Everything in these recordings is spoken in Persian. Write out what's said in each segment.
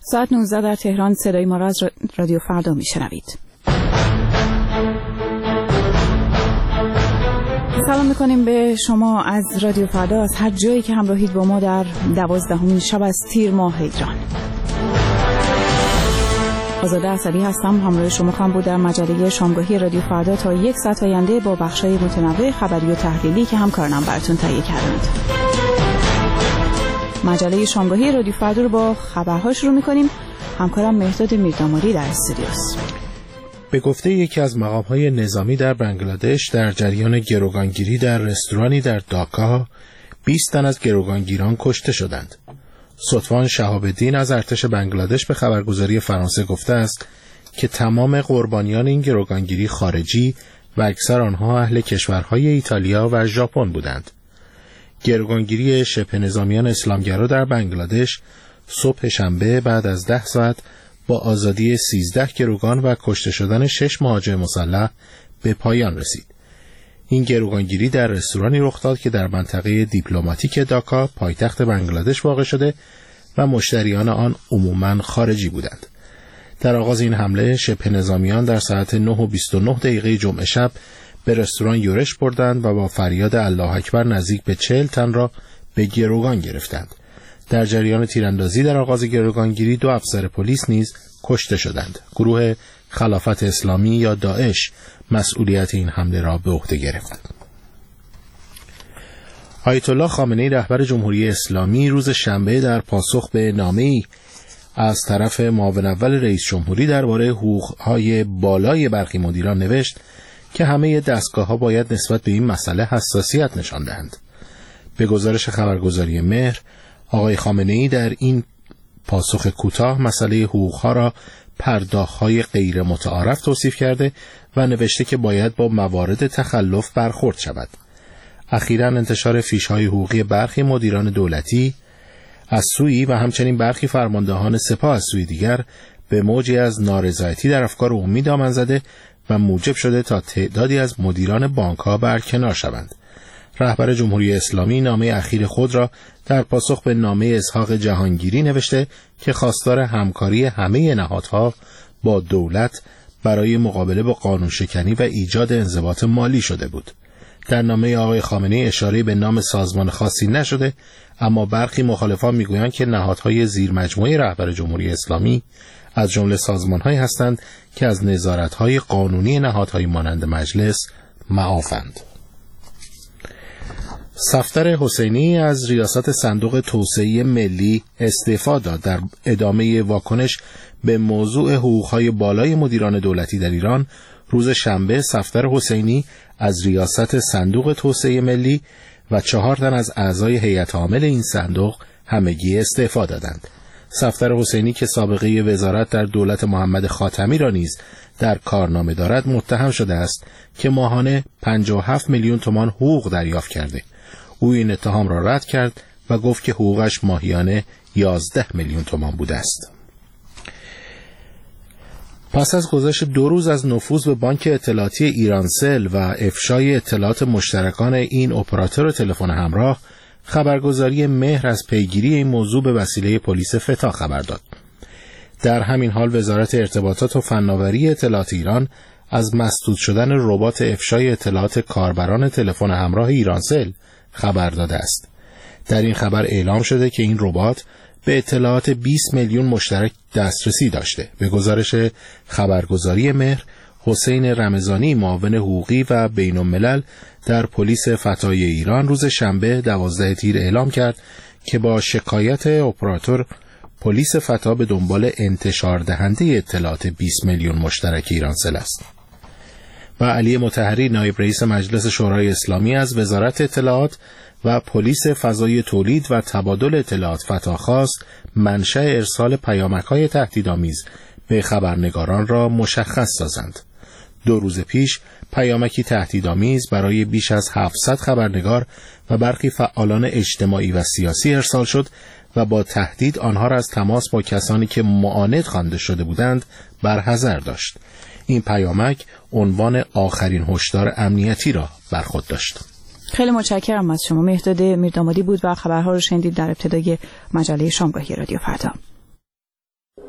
ساعت 19 در تهران صدای ما را از رادیو فردا میشنوید. سلام میکنیم به شما از رادیو فردا، از هر جایی که همراهید با ما در 12مین شب از تیر ماه ایران. آزاده اسدی هستم، همراه شما خواهم بود در مجله شامگاهی رادیو فردا تا 1 ساعت آینده با بخش‌های متنوع خبری و تحلیلی که همکارانم براتون تهیه کردند. مجله شامگاهی رادیو فردا رو با خبرها شروع می‌کنیم. همکارم مهرداد میردامادی در استودیوست. به گفته یکی از مقام‌های نظامی در بنگلادش، در جریان گروگانگیری در رستورانی در داکا 20 تن از گروگانگیران کشته شدند. ستوان شهاب‌الدین از ارتش بنگلادش به خبرگزاری فرانسه گفته است که تمام قربانیان این گروگانگیری خارجی و اکثر آنها اهل کشورهای ایتالیا و ژاپن بودند. گروگانگیری شبه نظامیان اسلامگرا در بنگلادش صبح شنبه بعد از 10 ساعت با آزادی 13 گروگان و کشته شدن 6 مهاجر مسلح به پایان رسید. این گروگانگیری در رستورانی رخ داد که در منطقه دیپلماتیک داکا پایتخت بنگلادش واقع شده و مشتریان آن عموماً خارجی بودند. در آغاز این حمله شبه نظامیان در ساعت 9:29 جمعه شب به رستوران یورش بردند و با فریاد الله اکبر نزدیک به 40 تن را به گروگان گرفتند. در جریان تیراندازی در آغاز گروگانگیری 2 افسر پلیس نیز کشته شدند. گروه خلافت اسلامی یا داعش مسئولیت این حمله را به عهده گرفت. آیت الله خامنه‌ای رهبر جمهوری اسلامی روز شنبه در پاسخ به نامه‌ای از طرف معاون اول رئیس جمهوری درباره حقوق‌های بالای برخی مدیران نوشت که همه دستگاه‌ها باید نسبت به این مسئله حساسیت نشان دهند. به گزارش خبرگزاری مهر، آقای خامنه‌ای در این پاسخ کوتاه مسئله حقوق‌ها را پرداخت‌های غیر متعارف توصیف کرده و نوشته که باید با موارد تخلف برخورد شود. اخیراً انتشار فیش‌های حقوقی برخی مدیران دولتی از سوی و همچنین برخی فرماندهان سپاه از سوی دیگر به موجی از نارضایتی در افکار عمومی دامن زده و موجب شده تا تعدادی از مدیران بانک‌ها برکنار شوند. رهبر جمهوری اسلامی نامه اخیر خود را در پاسخ به نامه اسحاق جهانگیری نوشته که خواستار همکاری همه نهادها با دولت برای مقابله با قانون شکنی و ایجاد انضباط مالی شده بود. در نامه آقای خامنه‌ای اشاره به نام سازمان خاصی نشده، اما برخی مخالفان میگویند که نهادهای زیر مجموعه رهبر جمهوری اسلامی از جمله سازمان‌هایی هستند که از نظارت‌های قانونی نهادهای مانند مجلس معافند. صفدر حسینی از ریاست صندوق توسعه ملی استعفا داد. در ادامه واکنش به موضوع حقوق‌های بالای مدیران دولتی در ایران، روز شنبه صفدر حسینی از ریاست صندوق توسعه ملی و 4 تن از اعضای هیئت عامل این صندوق همگی استعفا دادند. صفدر حسینی که سابقه وزارت در دولت محمد خاتمی را نیز در کارنامه دارد، متهم شده است که ماهانه 57 میلیون تومان حقوق دریافت کرده. او این اتهام را رد کرد و گفت که حقوقش ماهیانه 11 میلیون تومان بوده است. پس از گذشت 2 روز از نفوذ به بانک اطلاعاتی ایرانسل و افشای اطلاعات مشترکان این اپراتور تلفن همراه، خبرگزاری مهر از پیگیری این موضوع به وسیله پلیس فتا خبر داد. در همین حال وزارت ارتباطات و فناوری اطلاعات ایران از مسدود شدن ربات افشای اطلاعات کاربران تلفن همراه ایرانسل خبر داده است. در این خبر اعلام شده که این ربات به اطلاعات 20 میلیون مشترک دسترسی داشته. به گزارش خبرگزاری مهر، حسین رمضانی معاون حقوقی و بین الملل در پلیس فتای ایران روز شنبه 12 تیر اعلام کرد که با شکایت اپراتور پلیس فتا به دنبال انتشار دهنده اطلاعات 20 میلیون مشترک ایرانسل است. و علی مطهری نایب رئیس مجلس شورای اسلامی از وزارت اطلاعات و پلیس فضای تولید و تبادل اطلاعات فتا خواست منشأ ارسال پیامک‌های تهدیدآمیز به خبرنگاران را مشخص سازند. 2 روز پیش پیامکی تهدیدآمیز برای بیش از 700 خبرنگار و برخی فعالان اجتماعی و سیاسی ارسال شد و با تهدید آنها را از تماس با کسانی که معاند خوانده شده بودند برحذر داشت. این پیامک عنوان آخرین هشدار امنیتی را بر خود داشت. خیلی متشکرم از شما. مهرداد میردامادی بود و خبرها رو شنیدید در ابتدای مجله شامگاهی رادیو فردا.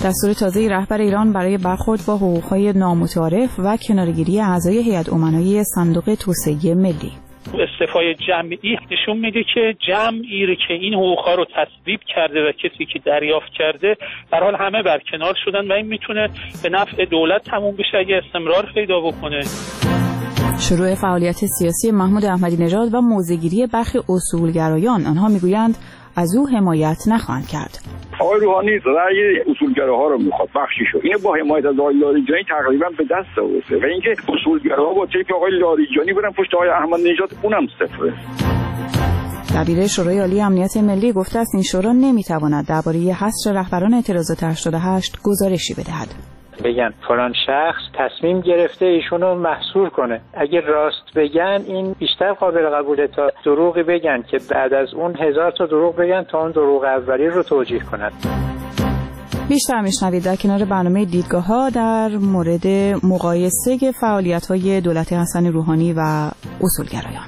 دستور تازه رهبر ایران برای برخورد با حقوق‌های نامتعارف و کناره‌گیری اعضای هیئت امنای صندوق توسعه ملی. استعفای جمعی نشون میده که جمعی که این حقوق‌ها رو تصویب کرده و کسی که دریافت کرده به هر حال همه برکنار شدن و این میتونه به نفع دولت تموم بشه اگه استمرار پیدا بکنه. شروع فعالیت سیاسی محمود احمدی نژاد و موضع‌گیری برخی اصولگرایان، آنها میگویند از او حمایت نخواهند کرد. آقای روحانی رأی اصولگراها رو میخواد بخشیشو، اینو با حمایت از آقای لاریجانی تقریبا به دست آورده و اینکه اصولگراها با تیپ آقای لاریجانی برن پشت آقای احمدی نژاد اونم صفره. دبیر شورای عالی امنیت ملی گفته است این شورا نمیتواند درباره حصر رهبران اعتراضات 88 گزارشی بدهد. بگن فلان شخص تصمیم گرفته ایشونو محصور کنه، اگه راست بگن این بیشتر قابل قبوله تا دروغی بگن که بعد از اون 1000 تا دروغ بگن تا اون دروغ اولی رو توجیه کنن. بیشتر میشنوید در کنار برنامه دیدگاه‌ها در مورد مقایسه فعالیت‌های دولت حسن روحانی و اصولگرایان.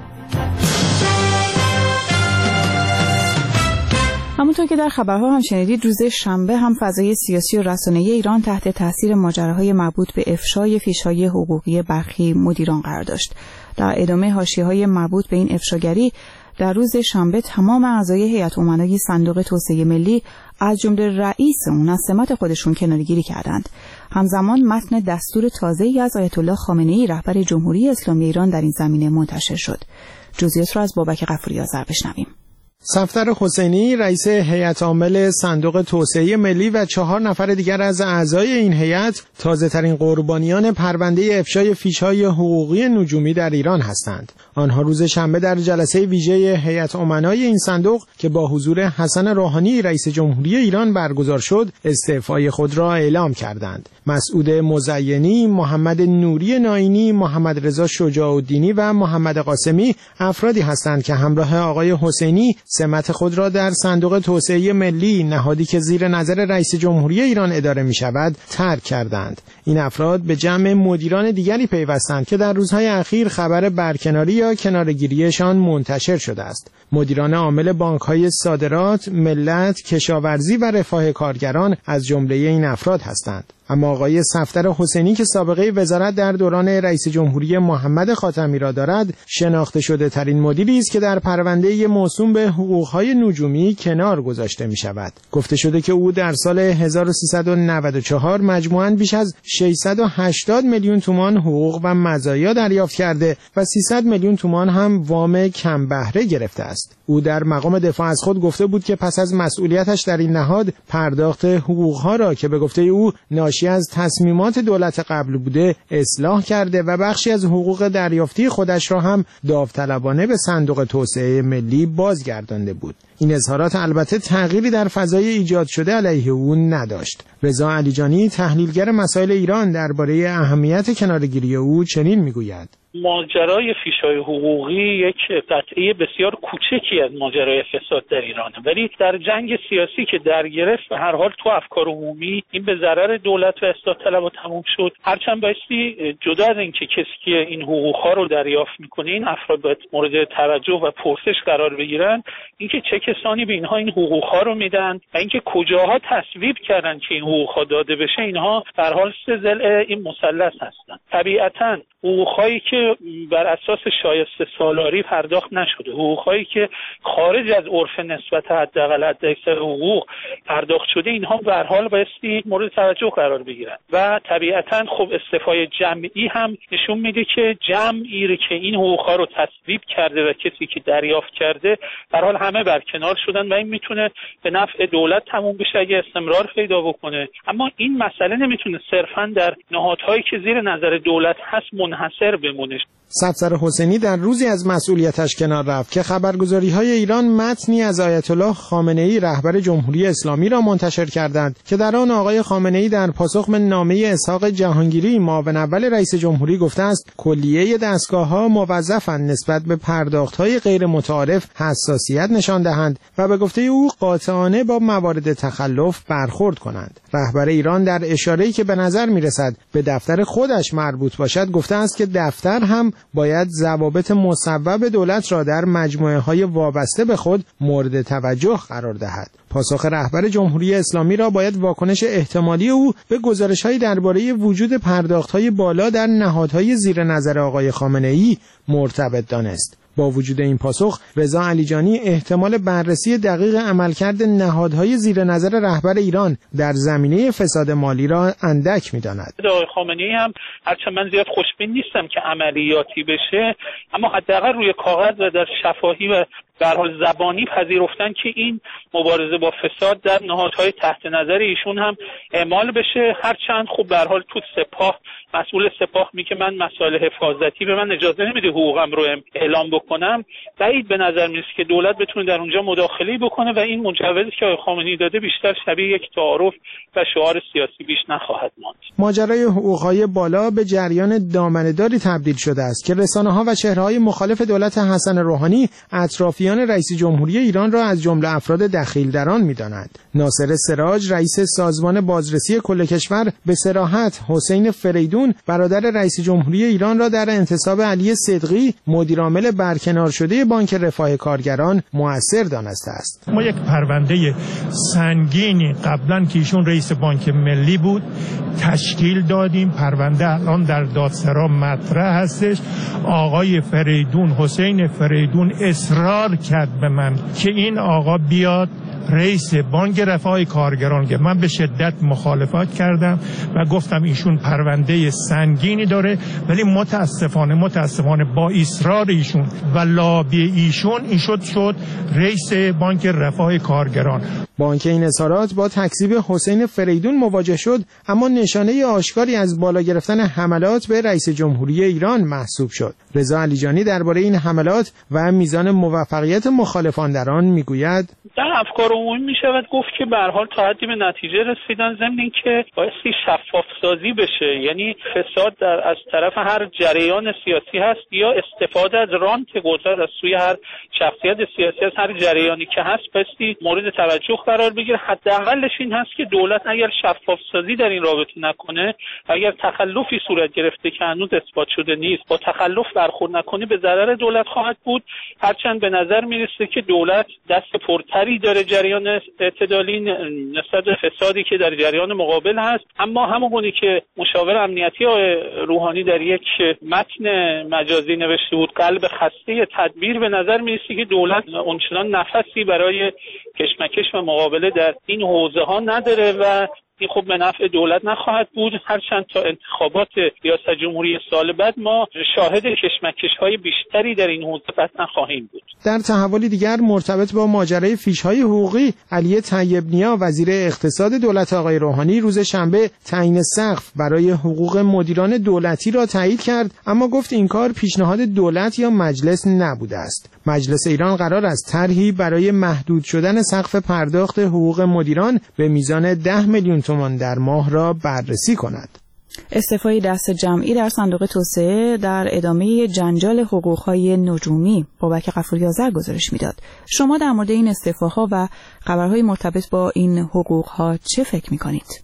همونطور که در خبرها هم شنیدید، روز شنبه هم فضای سیاسی و رسانه‌ای ایران تحت تاثیر ماجراهای مربوط به افشای فیش‌های حقوقی برخی مدیران قرار داشت. در ادامه حاشیه‌های مربوط به این افشاگری، در روز شنبه تمام اعضای هیئت امنای صندوق توسعه ملی از جمله رئیس اون از سمت خودشون کناره‌گیری کردند. همزمان متن دستور تازه‌ای از آیت الله خامنه‌ای رهبر جمهوری اسلامی ایران در این زمینه منتشر شد. جزئیات را از بابک غفوری آذر بشنویم. صفدر حسینی رئیس هیئت عامل صندوق توسعه ملی و 4 نفر دیگر از اعضای این هیئت تازه‌ترین قربانیان پرونده افشای فیش‌های حقوقی نجومی در ایران هستند. آنها روز شنبه در جلسه ویژه هیئت امنای این صندوق که با حضور حسن روحانی رئیس جمهوری ایران برگزار شد، استعفای خود را اعلام کردند. مسعود مزینی، محمد نوری ناینی، محمد رضا شجاع الدینی و محمد قاسمی افرادی هستند که همراه آقای حسینی سمت خود را در صندوق توسعه ملی، نهادی که زیر نظر رئیس جمهوری ایران اداره می شود، ترک کردند. این افراد به جمع مدیران دیگری پیوستند که در روزهای اخیر خبر برکناری یا کناره‌گیریشان منتشر شده است. مدیران عامل بانک‌های صادرات، ملت، کشاورزی و رفاه کارگران از جمله این افراد هستند. اما آقای صفدر حسینی که سابقه وزارت در دوران رئیس جمهوری محمد خاتمی را دارد، شناخته شده ترین مدیری است که در پرونده موسوم به حقوق‌های نجومی کنار گذاشته می شود. گفته شده که او در سال 1394 مجموعاً بیش از 680 میلیون تومان حقوق و مزایا دریافت کرده و 300 میلیون تومان هم وام کم بهره گرفته است. او در مقام دفاع از خود گفته بود که پس از مسئولیتش در این نهاد پرداخت حقوق‌ها را که به گفته او ناشی از تصمیمات دولت قبل بوده اصلاح کرده و بخشی از حقوق دریافتی خودش را هم داوطلبانه به صندوق توسعه ملی بازگردانده بود. این اظهارات البته تغییری در فضای ایجاد شده علیه او نداشت. رضا علیجانی تحلیلگر مسائل ایران درباره اهمیت کناره‌گیری او چنین میگوید: ماجرای فیش‌های حقوقی یک قطعه بسیار کوچکی از ماجرای فساد در ایرانه، ولی در جنگ سیاسی که در گرفت به هر حال تو افکار عمومی این به ضرر دولت و اصلاح طلبها تموم شد. هرچند بایستی جدا از اینکه کسی که این حقوق‌ها رو دریافت میکنه این افراد باید مورد توجه و پرسش قرار بگیرن، اینکه چه کسانی به اینها این حقوق‌ها رو میدن و اینکه کجاها تصویب کردن که این حقوق‌ها داده بشه، اینها به هر حال سه ضلع این مثلث هستن. طبیعتاً حقوق‌هایی که بر اساس شایسته سالاری پرداخت نشده، حقوق‌هایی که خارج از عرف نسبت حداقل حداکثر حقوق پرداخت شده، اینها به هر حال بایستی مورد توجه قرار بگیرن و طبیعتاً خب استعفای جمعی هم نشون میده که جمعی که این حقوق‌ها رو تصویب کرده و کسی که دریافت کرده به هر حال همه برکنار شدن و این میتونه به نفع دولت تموم بشه اگه استمرار پیدا بکنه. اما این مسئله نمیتونه صرفاً در نهادهایی که زیر نظر دولت هست منحصر بمونه. صفدر حسینی در روزی از مسئولیتش کنار رفت که خبرگزاری‌های ایران متنی از آیت الله خامنه‌ای رهبر جمهوری اسلامی را منتشر کردند که در آن آقای خامنه‌ای در پاسخ به نامه اسحاق جهانگیری معاون اول رئیس جمهوری گفته است کلیه دستگاه‌ها موظفند نسبت به پرداخت‌های غیر متعارف حساسیت نشان دهند و به گفته او قاطعانه با موارد تخلف برخورد کنند. رهبر ایران در اشاره‌ای که به نظر می‌رسد به دفتر خودش مربوط باشد گفته است که دفتر هم باید ضوابط مصوب دولت را در مجموعه‌های وابسته به خود مورد توجه قرار دهد. پاسخ رهبر جمهوری اسلامی را باید واکنش احتمالی او به گزارش‌های درباره وجود پرداخت‌های بالا در نهادهای زیر نظر آقای خامنه‌ای مرتبط دانست. با وجود این پاسخ، رضا علیجانی احتمال بررسی دقیق عملکرد نهادهای زیر نظر رهبر ایران در زمینه فساد مالی را اندک می‌داند. آقای خامنه‌ای هم هرچند من زیاد خوشبین نیستم که عملیاتی بشه، اما حداقل روی کاغذ و در شفاهی و به هر حال زبانی پذیرفتن که این مبارزه با فساد در نهادهای تحت نظر ایشون هم اعمال بشه. هرچند خب به هر حال تو سپاه مسئول سپاه میگه من مسائل حفاظتی به من اجازه نمیده حقوقم رو اعلام بکنم، بعید به نظر میرسه که دولت بتونه در اونجا مداخله بکنه و این مجوزی که آقای خامنه‌ای داده بیشتر شبیه یک تعارف و شعار سیاسی بیش نخواهد ماند. ماجرای حقوق‌های بالا به جریان دامنه‌داری تبدیل شده است که رسانه‌ها و چهره‌های مخالف دولت حسن روحانی اطرافیان رئیس جمهوری ایران را از جمله افراد دخیل در آن می‌دانند. ناصر سراج رئیس سازمان بازرسی کل کشور به صراحت حسین فریدون برادر رئیس جمهوری ایران را در انتصاب علی صدقی مدیرعامل برکنار شده بانک رفاه کارگران مؤثر دانسته است. ما یک پرونده سنگینی قبلا که ایشون رئیس بانک ملی بود تشکیل دادیم. پرونده الان در دادسرا مطرح هستش. آقای فریدون، حسین فریدون اصرار کرد به من که این آقا بیاد رئیس بانک رفاه کارگران، که من به شدت مخالفت کردم و گفتم ایشون پرونده سنگینی داره، ولی متاسفانه با اصرار ایشون و لابی ایشون این شد رئیس بانک رفاه کارگران. بانک این اظهارات با تکذیب حسین فریدون مواجه شد، اما نشانه آشکاری از بالا گرفتن حملات به رئیس جمهوری ایران محسوب شد. رضا علیجانی درباره این حملات و میزان موفقیت مخالفان در آن میگوید: در افکار عمومی میشود گفت که به هر حال تا حدی به نتیجه رسیدن، ضمن اینکه بایستی شفاف سازی بشه، یعنی فساد از طرف هر جریان سیاسی هست یا استفاده از رانت قدرت از سوی هر شخصیت سیاسی از هر جریانی که هست بایستی مورد توجه قرار بگیره. حداقلش این هست که دولت اگر شفاف سازی در این رابطه نکنه، اگر تخلفی صورت گرفته که هنوز اثبات شده نیست، با تخلف برخورد نکنه به ضرر دولت خواهد بود. هرچند به نظر میرسه که دولت دست پرتری داره جریان اعتدالی نسبت به فسادی که در جریان مقابل هست، اما همونگونه که مشاور امنیتی روحانی در یک متن مجازی نوشته بود قلب خسته تدبیر، به نظر میرسه که دولت اونچنان نفسی برای کشمکش و مقابله در این حوزه ها نداره و این خب به نفع دولت نخواهد بود. هرچند تا انتخابات ریاست جمهوری سال بعد ما شاهد کشمکش‌های بیشتری در این حوزه قطعا خواهیم بود. در تحولی دیگر مرتبط با ماجرای فیش‌های حقوقی، علی طیب نیا وزیر اقتصاد دولت آقای روحانی روز شنبه تعیین سقف برای حقوق مدیران دولتی را تایید کرد، اما گفت این کار پیشنهاد دولت یا مجلس نبوده است. مجلس ایران قرار است طرحی برای محدود شدن سقف پرداخت حقوق مدیران به میزان 10 میلیون تومان در ماه را بررسی کند. استعفای دست جمعی در صندوق توسعه در ادامه جنجال حقوق‌های نجومی. بابک غفوری آذر گزارش میداد. شما در مورد این استعفاها و خبرهای مرتبط با این حقوق‌ها چه فکر می‌کنید؟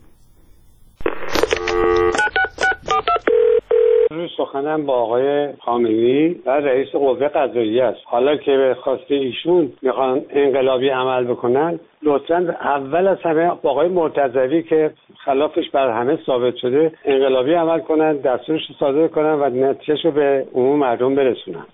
سخنم با آقای خامنه‌ای و رئیس قوه قضاییه است. حالا که به خواسته ایشون میخوان انقلابی عمل بکنن، لطفاً اول از همه با آقای مرتضوی که خلافش بر همه ثابت شده انقلابی عمل کنن، دستورش رو صادر کنن و نتیجهش رو به عموم مردم برسونن.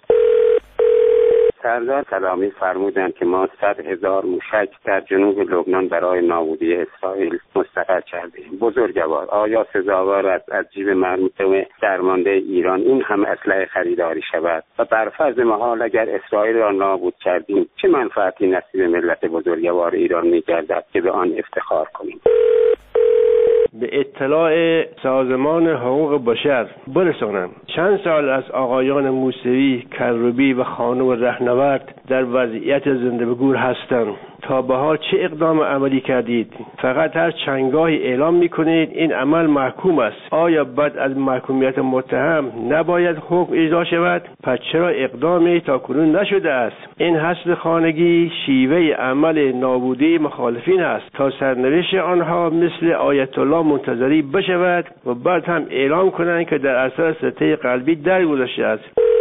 سردار کلامی فرمودند که ما 100,000 موشک در جنوب لبنان برای نابودی اسرائیل مستقر کردیم. بزرگوار، آیا سزاوار است از جیب مردم درمانده ایران این هم اسلحه خریداری شود؟ و بر فرض محال اگر اسرائیل را نابود کردیم، چه منفعتی نصیب ملت بزرگوار ایران می‌گردد که به آن افتخار کنیم؟ به اطلاع سازمان حقوق بشر برسانم چند سال از آقایان موسوی، کروبی و خانم رهنورد در وضعیت زنده به گور هستند. تا به حال چه اقدام عملی کردید؟ فقط هر چندگاهی اعلام میکنید این عمل محکوم است. آیا بعد از محکومیت متهم نباید حکم اجرا شود؟ پس چرا اقدامی تا کنون نشده است؟ این حصر خانگی شیوه عمل نابودی مخالفین است تا سرنوشت آنها مثل آیت الله منتظری بشود و بعد هم اعلام کنند که در اثر سکته قلبی درگذشته است.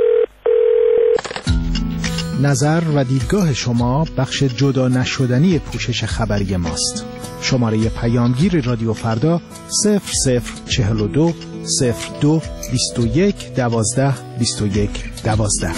نظر و دیدگاه شما بخش جدا نشدنی پوشش خبری ماست. شماره پیامگیر رادیو فردا 0042 02 21 12 21 12.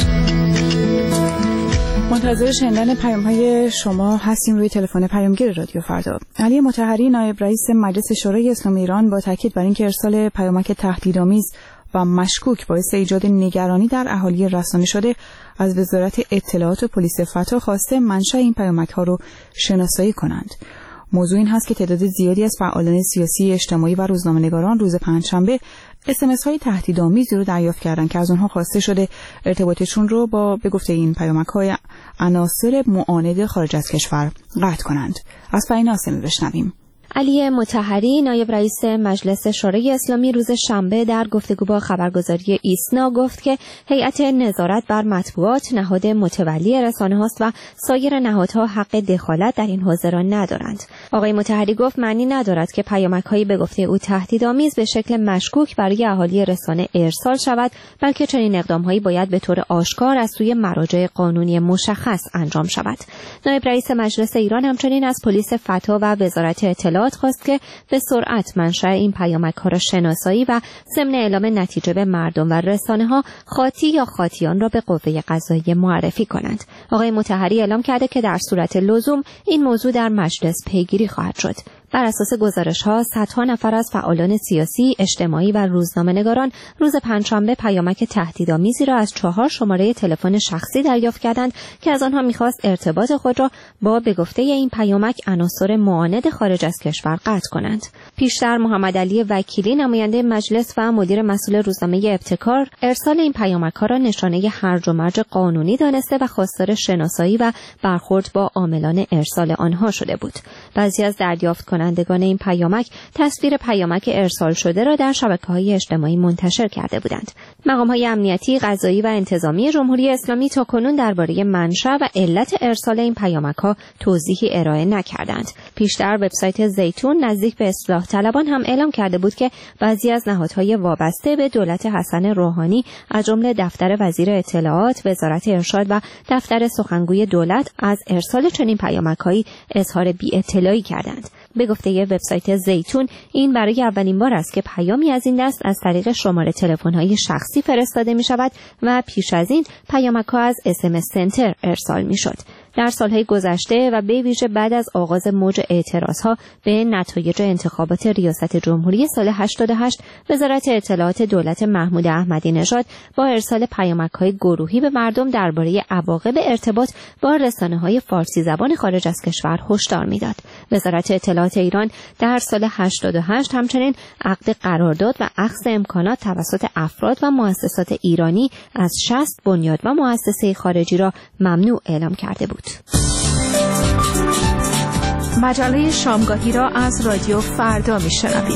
منتظر شنیدن پیام‌های شما هستیم روی تلفن پیامگیر رادیو فردا. علی مطهری نایب رئیس مجلس شورای اسلامی ایران با تاکید بر اینکه ارسال پیامک تهدیدآمیز و مشکوک باعث ایجاد نگرانی در اهالی رسانه شده، از وزارت اطلاعات و پلیس فتح خواسته منشأ این پیامک‌ها رو شناسایی کنند. موضوع این هست که تعداد زیادی از فعالان سیاسی، اجتماعی و روزنامه‌نگاران روز پنجشنبه اس‌ام‌اس‌های تهدیدآمیزی رو دریافت کردند که از اونها خواسته شده ارتباطشون رو با به گفته این پیامک‌های عناصر معاند خارج از کشور قطع کنند. از فرین ناصمی بشنویم. علی مطهری نایب رئیس مجلس شورای اسلامی روز شنبه در گفتگو با خبرگزاری ایسنا گفت که هیئت نظارت بر مطبوعات نهاد متولی رسانه هاست و سایر نهادها حق دخالت در این حوزه را ندارند. آقای مطهری گفت معنی ندارد که پیامک‌هایی به گفته او تهدیدآمیز به شکل مشکوک برای اهالی رسانه ارسال شود، بلکه چنین اقدام‌هایی باید به طور آشکار از سوی مراجع قانونی مشخص انجام شود. نایب رئیس مجلس ایران همچنین از پلیس فتح و وزارت اطلاعات خواست که به سرعت منشأ این پیامک‌ها را شناسایی و ضمن اعلام نتیجه به مردم و رسانه‌ها خاطی یا خاطیان را به قوه قضاییه معرفی کنند. آقای مطهری اعلام کرده که در صورت لزوم این موضوع در مجلس پیگیری خواهد شد. بر اساس گزارش‌ها صدها نفر از فعالان سیاسی، اجتماعی و روزنامه‌نگاران روز پنجشنبه پیامک تهدیدآمیزی را از 4 شماره تلفن شخصی دریافت کردند که از آنها می‌خواست ارتباط خود را با به گفته این پیامک عناصر معاند خارج از کشور قطع کنند. پیشتر محمد علی وکیلی نماینده مجلس و مدیر مسئول روزنامه ابتکار ارسال این پیامک‌ها را نشانه هرج و مرج قانونی دانسته و خواستار شناسایی و برخورد با عاملان ارسال آنها شده بود. بعضی از دریافت کنندگان این پیامک تصویر پیامک ارسال شده را در شبکه‌های اجتماعی منتشر کرده بودند. مقام‌های امنیتی، قضایی و انتظامی جمهوری اسلامی تاکنون درباره منشأ و علت ارسال این پیامک‌ها توضیحی ارائه نکردند. پیشتر وبسایت زیتون نزدیک به اصلاح طلبان هم اعلام کرده بود که بعضی از نهادهای وابسته به دولت حسن روحانی از جمله دفتر وزیر اطلاعات، وزارت ارشاد و دفتر سخنگوی دولت از ارسال چنین پیامک‌هایی اظهار بی‌اطلاعی کردند. به گفته وبسایت زیتون این برای اولین بار است که پیامی از این دست از طریق شماره تلفن‌های شخصی فرستاده می‌شود و پیش از این پیامک‌ها از SMS سنتر ارسال می‌شد. در سالهای گذشته و به ویژه بعد از آغاز موج اعتراضها به نتایج انتخابات ریاست جمهوری سال 88 وزارت اطلاعات دولت محمود احمدی نژاد با ارسال پیامک‌های گروهی به مردم درباره عواقب ارتباط با رسانه‌های فارسی زبان خارج از کشور هشدار می‌داد. وزارت اطلاعات ایران در سال 88 همچنین عقد قرارداد و اخذ امکانات توسط افراد و مؤسسات ایرانی از 60 بنیاد و مؤسسه خارجی را ممنوع اعلام کرده بود. مجله شامگاهی را از رادیو فردا میشنوید.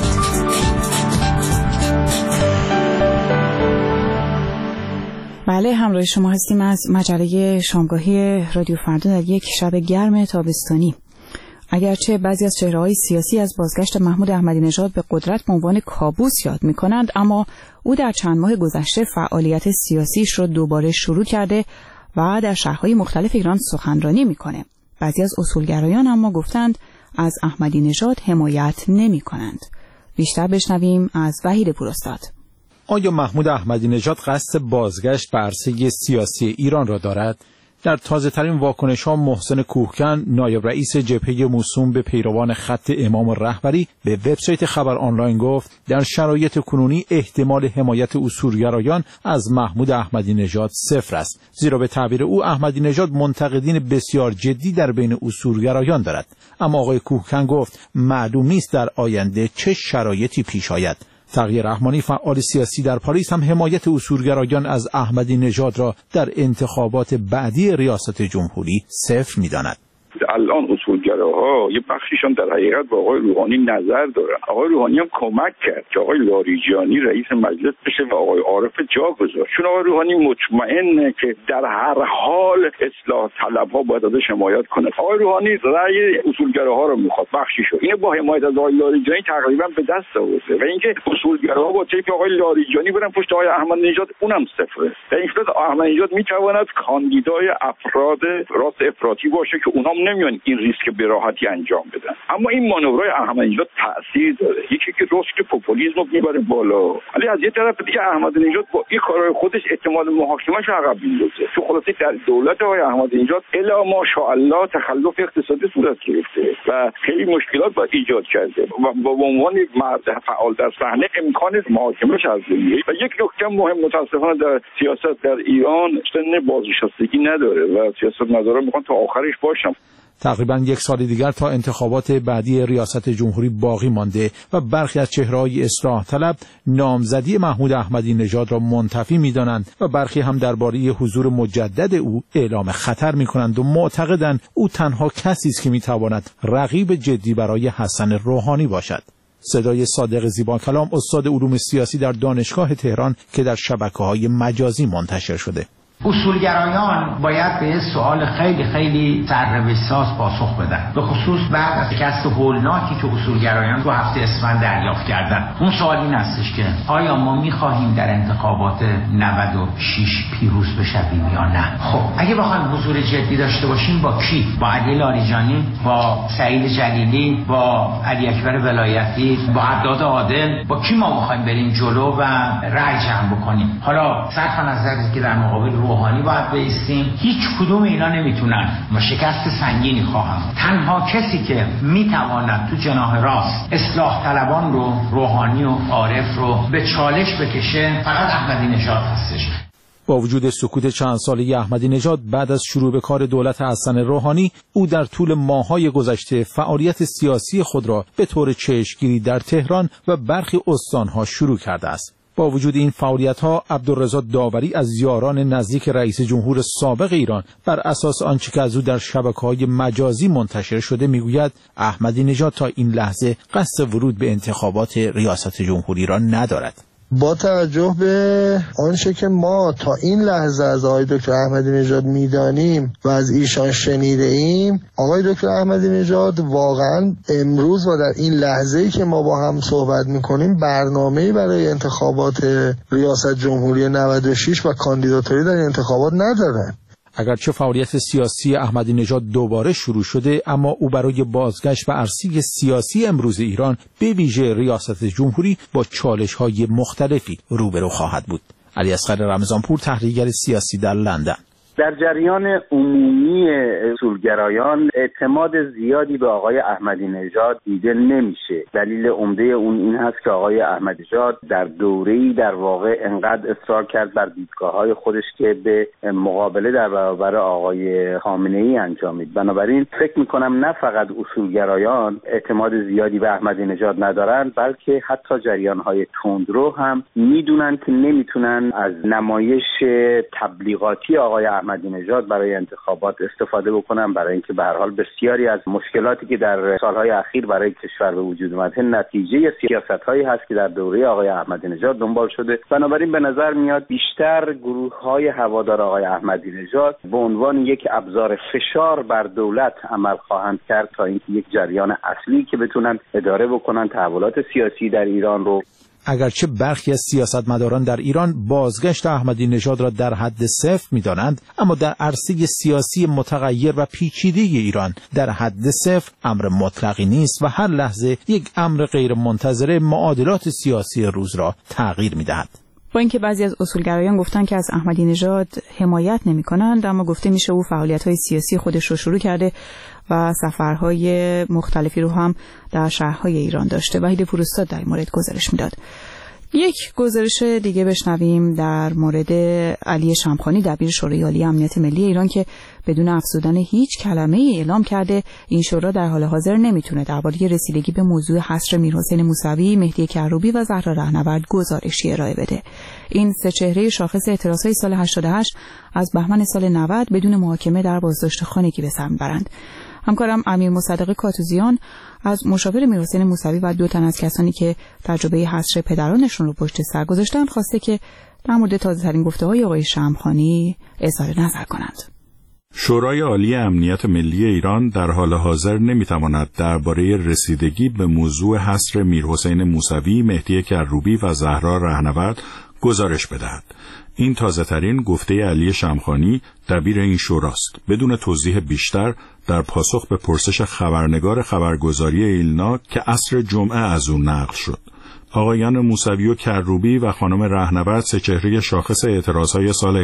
بله، همراه شما هستیم از مجله شامگاهی رادیو فردا در یک شب گرم تابستانی. اگرچه بعضی از چهره‌های سیاسی از بازگشت محمود احمدی نژاد به قدرت به عنوان کابوس یاد می‌کنند، اما او در چند ماه گذشته فعالیت سیاسیش را دوباره شروع کرده و در شهرهای مختلف ایران سخنرانی میکنه. بعضی از اصولگرایان اما گفتند از احمدی نژاد حمایت نمیکنند. بیشتر بشنویم از وحید پوراستاد. آیا محمود احمدی نژاد قصد بازگشت به عرصه سیاسی ایران را دارد؟ در تازه‌ترین واکنش‌ها محسن کوهکن، نایب رئیس جبهه موسوم به پیروان خط امام رهبری، به وبسایت خبر آنلاین گفت در شرایط کنونی احتمال حمایت اصولگرایان از محمود احمدی نژاد صفر است، زیرا به تعبیر او احمدی نژاد منتقدین بسیار جدی در بین اصولگرایان دارد. اما آقای کوهکن گفت معلوم نیست در آینده چه شرایطی پیش آید. تقی رحمانی، فعال سیاسی در پاریس، هم حمایت اصولگرایان از احمدی نژاد را در انتخابات بعدی ریاست جمهوری صفر می‌داند. الان اصولگراها یه بخشیشون در حقیقت با آقای روحانی نظر دارن. آقای روحانی هم کمک کرد که آقای لاریجانی رئیس مجلس بشه و آقای عارف جا گذاشت، چون آقای روحانی مطمئنه که در هر حال اصلاح طلبها باید ازش حمایت کنه. آقای روحانی رأی اصولگراها رو میخواد، بخشیشو اینو با حمایت از آقای لاریجانی تقریبا به دست آورده و اینکه اصولگراها با طیف آقای لاریجانی برن پشت آقای احمدی نژاد اونم صفره. در این صورت احمدی نژاد میتواند کاندیدای افراد راست افراطی باشه که اونام نمیان این ریسک به راحتی انجام بدن. اما این مانورهای احمدی نژاد تاثیر داره، یکی که رشد پوپولیسم رو میبره بالا، ولی از یه طرف دیگه احمدی نژاد با این کارهای خودش احتمال محاکمه‌اش عقب میندازه. تو خلاصه در دولت آقای احمدی نژاد الا ماشاءالله تخلف اقتصادی صورت گرفته و خیلی مشکلات باید ایجاد کرده و با عنوان مرد فعال در صحنه امکان محاکمه‌اش از دنیایی. و یک نکته مهم متاسفانه در سیاست در ایران سن بازنشستگی نداره و سیاستمدارا میخوان تا آخرش باشن. تقریبا یک سال دیگر تا انتخابات بعدی ریاست جمهوری باقی مانده و برخی از چهره‌های اصلاح طلب نامزدی محمود احمدی نژاد را منتفی می‌دانند و برخی هم درباره حضور مجدد او اعلام خطر می‌کنند و معتقدند او تنها کسی است که می‌تواند رقیب جدی برای حسن روحانی باشد. صدای صادق زیبا کلام، استاد علوم سیاسی در دانشگاه تهران که در شبکه‌های مجازی منتشر شده. اصولگرایان باید به سوال خیلی خیلی سرنوشت‌ساز پاسخ بدن، به خصوص بعد از شکست هولناکی که اصولگرایان تو هفته اسفند دریافت کردن. اون سوال این هستش که آیا ما می‌خواهیم در انتخابات 96 پیروز بشویم یا نه؟ خب اگه بخوایم حضور جدی داشته باشیم با کی؟ با علی لاریجانی، با سعید جلیلی، با علی اکبر ولایتی، با عداد عادل، با کی ما می‌خوایم بریم جلو و رأی جمع بکنیم؟ حالا صرف نظر که در مقابل روحانی باید بایستیم، هیچ کدوم اینا نمیتونن و شکست سنگینی خواهم. تنها کسی که میتواند تو جناح راست اصلاح طلبان رو، روحانی و عارف رو به چالش بکشه فقط احمدی نژاد هستش. با وجود سکوت چند ساله احمدی نژاد بعد از شروع به کار دولت حسن روحانی، او در طول ماه‌های گذشته فعالیت سیاسی خود را به طور چشمگیری در تهران و برخی استان‌ها شروع کرده است. با وجود این فعالیت‌ها، عبدالرضا داوری از یاران نزدیک رئیس جمهور سابق ایران بر اساس آنچه که از او در شبکه‌های مجازی منتشر شده میگوید احمدی نژاد تا این لحظه قصد ورود به انتخابات ریاست جمهوری را ندارد. با توجه به آنچه که ما تا این لحظه از آقای دکتر احمدی نژاد میدانیم و از ایشان شنیده ایم، آقای دکتر احمدی نژاد واقعا امروز و در این لحظه‌ای که ما با هم صحبت میکنیم برنامه‌ای برای انتخابات ریاست جمهوری 96 و کاندیداتوری در این انتخابات ندارن. اگرچه فعالیت سیاسی احمدی نژاد دوباره شروع شده، اما او برای بازگشت به عرصه سیاسی امروز ایران به ویژه ریاست جمهوری با چالش‌های مختلفی روبرو خواهد بود. علی اصغر رمضانپور، تحلیلگر سیاسی در لندن. در جریان عمومی اصولگرایان اعتماد زیادی به آقای احمدی نژاد دیده نمیشه. دلیل عمده اون این هست که آقای احمدی نژاد در دوره‌ای در واقع انقدر اصرار کرد بر دیدگاه‌های خودش که به مقابله در برابر آقای خامنه‌ای انجامید. بنابراین فکر می‌کنم نه فقط اصولگرایان اعتماد زیادی به احمدی نژاد ندارن، بلکه حتی جریان‌های تندرو هم میدونن که نمیتونن از نمایش تبلیغاتی آقای احمدی نژاد برای انتخابات استفاده بکنن، برای اینکه به هر حال بسیاری از مشکلاتی که در سالهای اخیر برای کشور به وجود اومده نتیجه سیاست‌هایی هست که در دوره آقای احمدی نژاد دنبال شده. بنابراین به نظر میاد بیشتر گروه‌های هوادار آقای احمدی نژاد به عنوان یک ابزار فشار بر دولت عمل خواهند کرد تا اینکه یک جریان اصلی که بتونن اداره بکنن تحولات سیاسی در ایران رو. اگرچه برخی از سیاستمداران در ایران بازگشت احمدی نژاد را در حد صفر می‌دانند، اما در عرصه سیاسی متغیر و پیچیده ایران در حد صفر امر مطلقی نیست و هر لحظه یک امر غیرمنتظره معادلات سیاسی روز را تغییر می‌دهد. با اینکه بعضی از اصولگرایان گفتن که از احمدی نژاد حمایت نمی‌کنند، اما گفته میشه او فعالیت‌های سیاسی خودش رو شروع کرده و سفرهای مختلفی رو هم در شهرهای ایران داشته. وحید پوراستاد در این مورد گزارش میداد. یک گزارش دیگه بشنویم در مورد علی شمخانی، دبیر شورای عالی امنیت ملی ایران، که بدون افزودن هیچ کلمه ای اعلام کرده این شورا در حال حاضر نمیتونه درباره رسیدگی به موضوع حصر میرحسین موسوی، مهدی کروبی و زهرا رهنورد گزارشی ارائه بده. این سه چهره شاخص اعتراضهای سال 88 از بهمن سال 90 بدون محاکمه در بازداشت خانگی به سر میبرند. همکارم امیر مصدق کاتوزیان از مشاور میرحسین موسوی و 2 تن از کسانی که تجربه حصر پدرانشون رو پشت سر گذاشتن خواسته که در مورد تازه‌ترین گفته‌های آقای شمخانی اظهار نظر کنند. شورای عالی امنیت ملی ایران در حال حاضر نمیتواند درباره رسیدگی به موضوع حصر میرحسین موسوی، مهدی کروبی و زهرا رهنورد گزارش بدهد. این تازه‌ترین گفته علی شمخانی دبیر این شوراست. بدون توضیح بیشتر در پاسخ به پرسش خبرنگار خبرگزاری ایلنا که عصر جمعه از او نقل شد. آقایان موسوی و کروبی و خانم رهنورد سه چهره شاخص اعتراضهای سال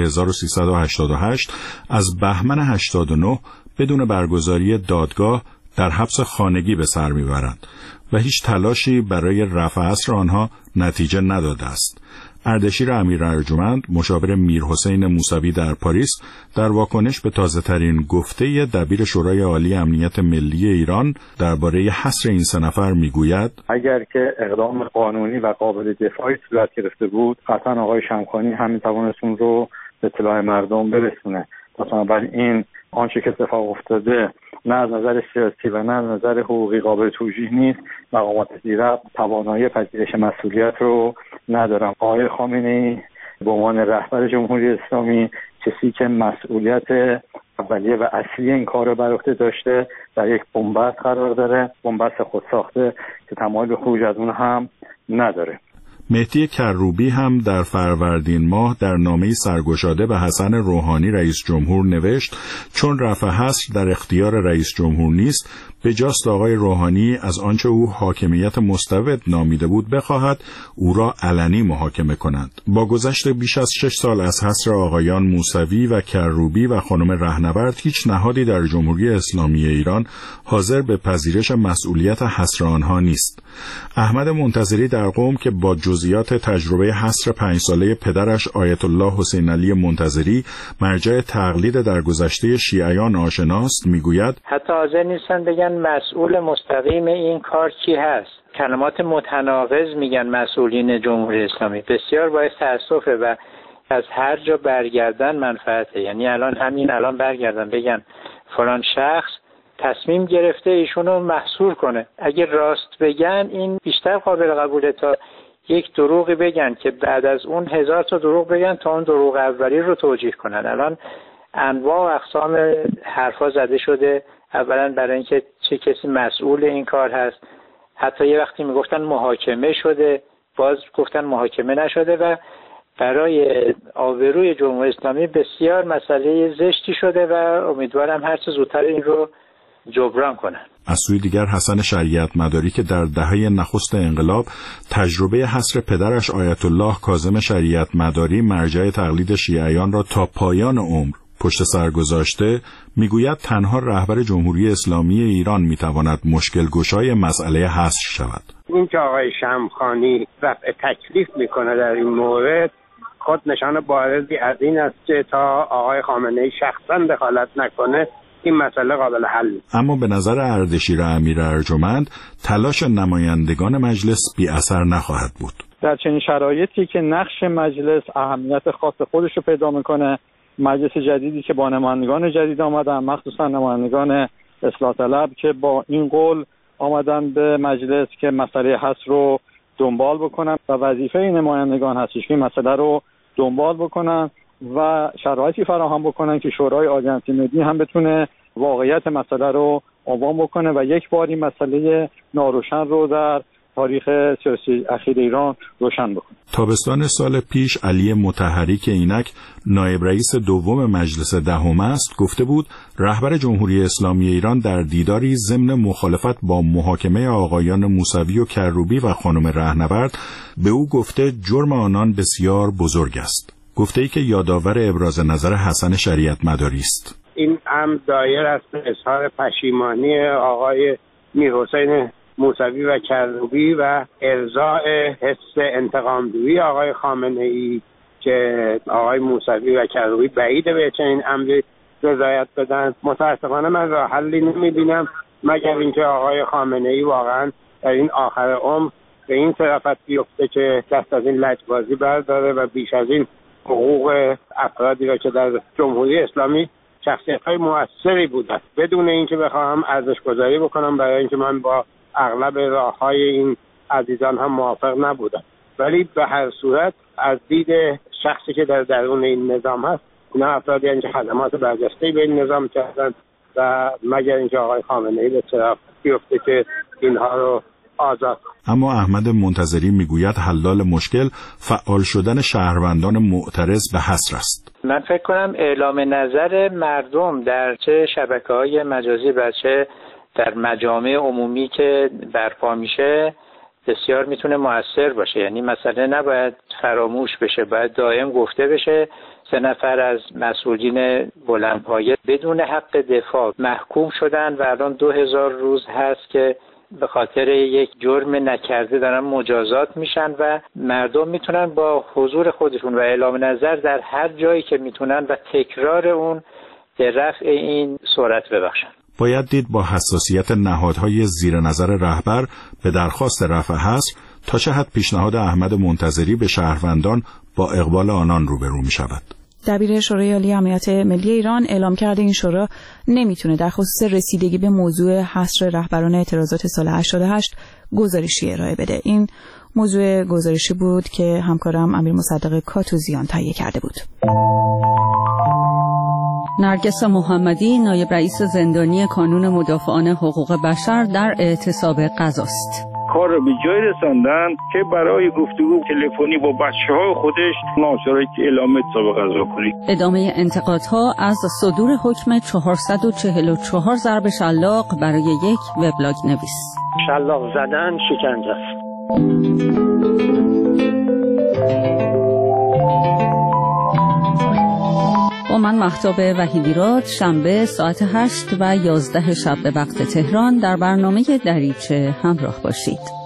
1388 از بهمن 89 بدون برگزاری دادگاه در حبس خانگی به سر میبرند و هیچ تلاشی برای رفع حصر آنها نتیجه نداده است. اردشیر امیر ارجمند، مشاور میرحسین موسوی در پاریس، در واکنش به تازه‌ترین گفته دبیر شورای عالی امنیت ملی ایران درباره حصر این 3 نفر میگوید: اگر که اقدام قانونی و قابل دفاعی صورت گرفته بود، قطعا آقای شمخانی همین توانست اون رو به اطلاع مردم برسونه. بنابراین آنچه که اتفاق افتاده نه از نظر سیاسی و نه از نظر حقوقی قابل توجیه نیست. مقامات زیرا توانایی پذیرش مسئولیت رو ندارن. آقای خامنه‌ای به عنوان رهبر جمهوری اسلامی، کسی که مسئولیت اولیه و اصلی این کار رو بر عهده داشته، در یک بنبست قرار داره، بنبست خودساخته که تمایل خروج از اون هم نداره. مهدی کروبی هم در فروردین ماه در نامه‌ای سرگشاده به حسن روحانی رئیس جمهور نوشت چون رفع حصر در اختیار رئیس جمهور نیست، به جاست آقای روحانی از آنچه او حاکمیت مستبد نامیده بود بخواهد او را علنی محاکمه کنند. با گذشت بیش از 6 سال از حصر آقایان موسوی و کروبی و خانم رهنورد، هیچ نهادی در جمهوری اسلامی ایران حاضر به پذیرش مسئولیت حصر آنها نیست. احمد منتظری در قم که با جزئیات تجربه حصر 5 ساله پدرش آیت الله حسین علی منتظری مرجع تقلید در گذشته شیعیان آشناست، میگوید حتی حاضر نیستن بگن مسئول مستقیم این کار کی هست. کلمات متناقض میگن مسئولین جمهوری اسلامی. بسیار باعث تأسفه و از هر جا برگردن منفعته. یعنی الان برگردن بگن فلان شخص تصمیم گرفته ایشونو محصور کنه. اگر راست بگن این بیشتر قابل قبوله تا یک دروغی بگن که بعد از اون 1000 تا دروغ بگن تا اون دروغ اولی رو توجیه کنن. الان انواع و اقسام حرفا زده شده. اولا برای اینکه چه کسی مسئول این کار هست. حتی یه وقتی میگفتن محاکمه شده، باز گفتن محاکمه نشده و برای آبروی جمهوری اسلامی بسیار مسئله زشتی شده و امیدوارم هر چه زودتر این رو جبران کنن. از سوی دیگر حسن شریعت مداری که در دهه نخست انقلاب تجربه حصر پدرش آیت الله کاظم شریعت مداری مرجع تقلید شیعیان را تا پایان عمر پشت سر گذاشته، میگوید تنها رهبر جمهوری اسلامی ایران میتواند مشکل گشای مسئله حصر شود. این که آقای شمخانی رفع تکلیف میکنه در این مورد خود نشان بارزی از این است که تا آقای خامنه‌ای شخصا دخالت نکنه این مسئله قابل حل نیست. اما به نظر اردشیر امیر ارجمند تلاش نمایندگان مجلس بی اثر نخواهد بود. در چنین شرایطی که نقش مجلس اهمیت خاص خودش رو پیدا میکنه، مجلس جدیدی که با نمایندگان جدید آمدن، مخصوصا نمایندگان اصلاح طلب که با این قول آمدن به مجلس که مسئله حصر رو دنبال بکنن و وظیفه این نمایندگان هستش که مسئله رو دنبال بکنن و شرایطی فراهم بکنن که شورای عالی امنیت ملی هم بتونه واقعیت مسئله رو عنوان بکنه و یک بار این مسئله ناروشن رو در تاریخ سیاسی اخیر ایران روشن بکنه. تابستان سال پیش علی مطهری که اینک نایب رئیس دوم مجلس دهم است گفته بود رهبر جمهوری اسلامی ایران در دیداری ضمن مخالفت با محاکمه آقایان موسوی و کروبی و خانم رهنورد به او گفته جرم آنان بسیار بزرگ است. گفته ای که یادآور ابراز نظر حسن شریعت مداری است. این هم دایر است اظهار پشیمانی آقای میرحسین موسوی و کروبی و ارضاء حس انتقامجویی آقای خامنه‌ای که آقای موسوی و کروبی بعیده به چنین امری رضایت بدن. متاسفانه من راه حلی نمی‌بینم مگر اینکه آقای خامنه‌ای واقعا در این آخر عمر به این طرفت بیفته که دست از این لجبازی برداره و بیش از این حقوق افرادی را که در جمهوری اسلامی شخصیت‌های موثری بودن. بدون اینکه بخوام ارزش‌گذاری بکنم برای اینکه من با اغلب راه‌های این عزیزان هم موافق نبودم، ولی به هر صورت از دید شخصی که در درون این نظام هست، اینا افرادی هستند که خدمات برجسته‌ای به این نظام کردن و مگر اینکه آقای خامنه‌ای به طرف بیفته که اینها رو آزاد. اما احمد منتظری میگوید حلال مشکل فعال شدن شهروندان معترض به حصر است. من فکر کنم اعلام نظر مردم در چه شبکه‌های مجازی و چه در مجامع عمومی که برپا میشه بسیار میتونه مؤثر باشه. یعنی مسئله نباید فراموش بشه، باید دائم گفته بشه. 3 نفر از مسئولین بلندپایه بدون حق دفاع محکوم شدن و الان 2000 روز هست که به خاطر یک جرم نکرده دارن مجازات میشن و مردم میتونن با حضور خودشون و اعلام نظر در هر جایی که میتونن و تکرار اون به رفع این سرعت ببخشن. باید دید با حساسیت نهادهای زیر نظر رهبر به درخواست رفع حصر تا چه حد پیشنهاد احمد منتظری به شهروندان با اقبال آنان روبرو می شود. دبیر شورای عالی امنیت ملی ایران اعلام کرده این شورا نمیتونه در خصوص رسیدگی به موضوع حصر رهبران اعتراضات سال 88 گزارشی ارائه بده. این موضوع گزارشی بود که همکارم امیر مصدق کاتوزیان تهیه کرده بود. نرگس محمدی نایب رئیس زندانی کانون مدافعان حقوق بشر در اعتصاب غذاست. کار رو به جای رساندن که برای گفتگو تلفنی با بچه‌های خودش ناشرایط اعلام اعتصاب غذا کنید. ادامه انتقادها از صدور حکم 444 ضرب شلاق برای یک وبلاگ نویس. شلاق زدن شکنجه است. با من مهتاب وحیدیراد شنبه ساعت 8 و 11 شب به وقت تهران در برنامه دریچه همراه باشید.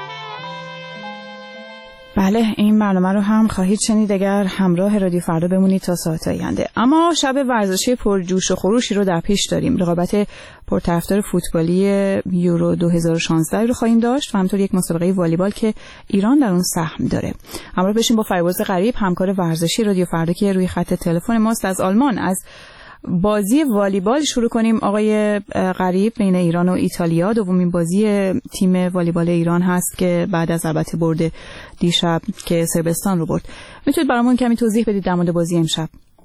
بله، این برنامه رو هم خواهید شنید اگر همراه رادیو فردا بمونید تا ساعت آینده. اما شب ورزشی پرجوش و خروشی رو در پیش داریم. رقابت پرطرفدار فوتبالی یورو 2016 رو خواهیم داشت و همینطور یک مسابقه والیبال که ایران در اون سهم داره. همراه بشیم با فیروز غریب، همکار ورزشی رادیو فردا که روی خط تلفن ماست از آلمان. از بازی والیبال شروع کنیم. آقای غریب، بین ایران و ایتالیا دومین بازی تیم والیبال ایران هست که بعد از البته برد دیشب که صربستان رو برد. میتونید برامون کمی توضیح بدید در مورد بازی امشب؟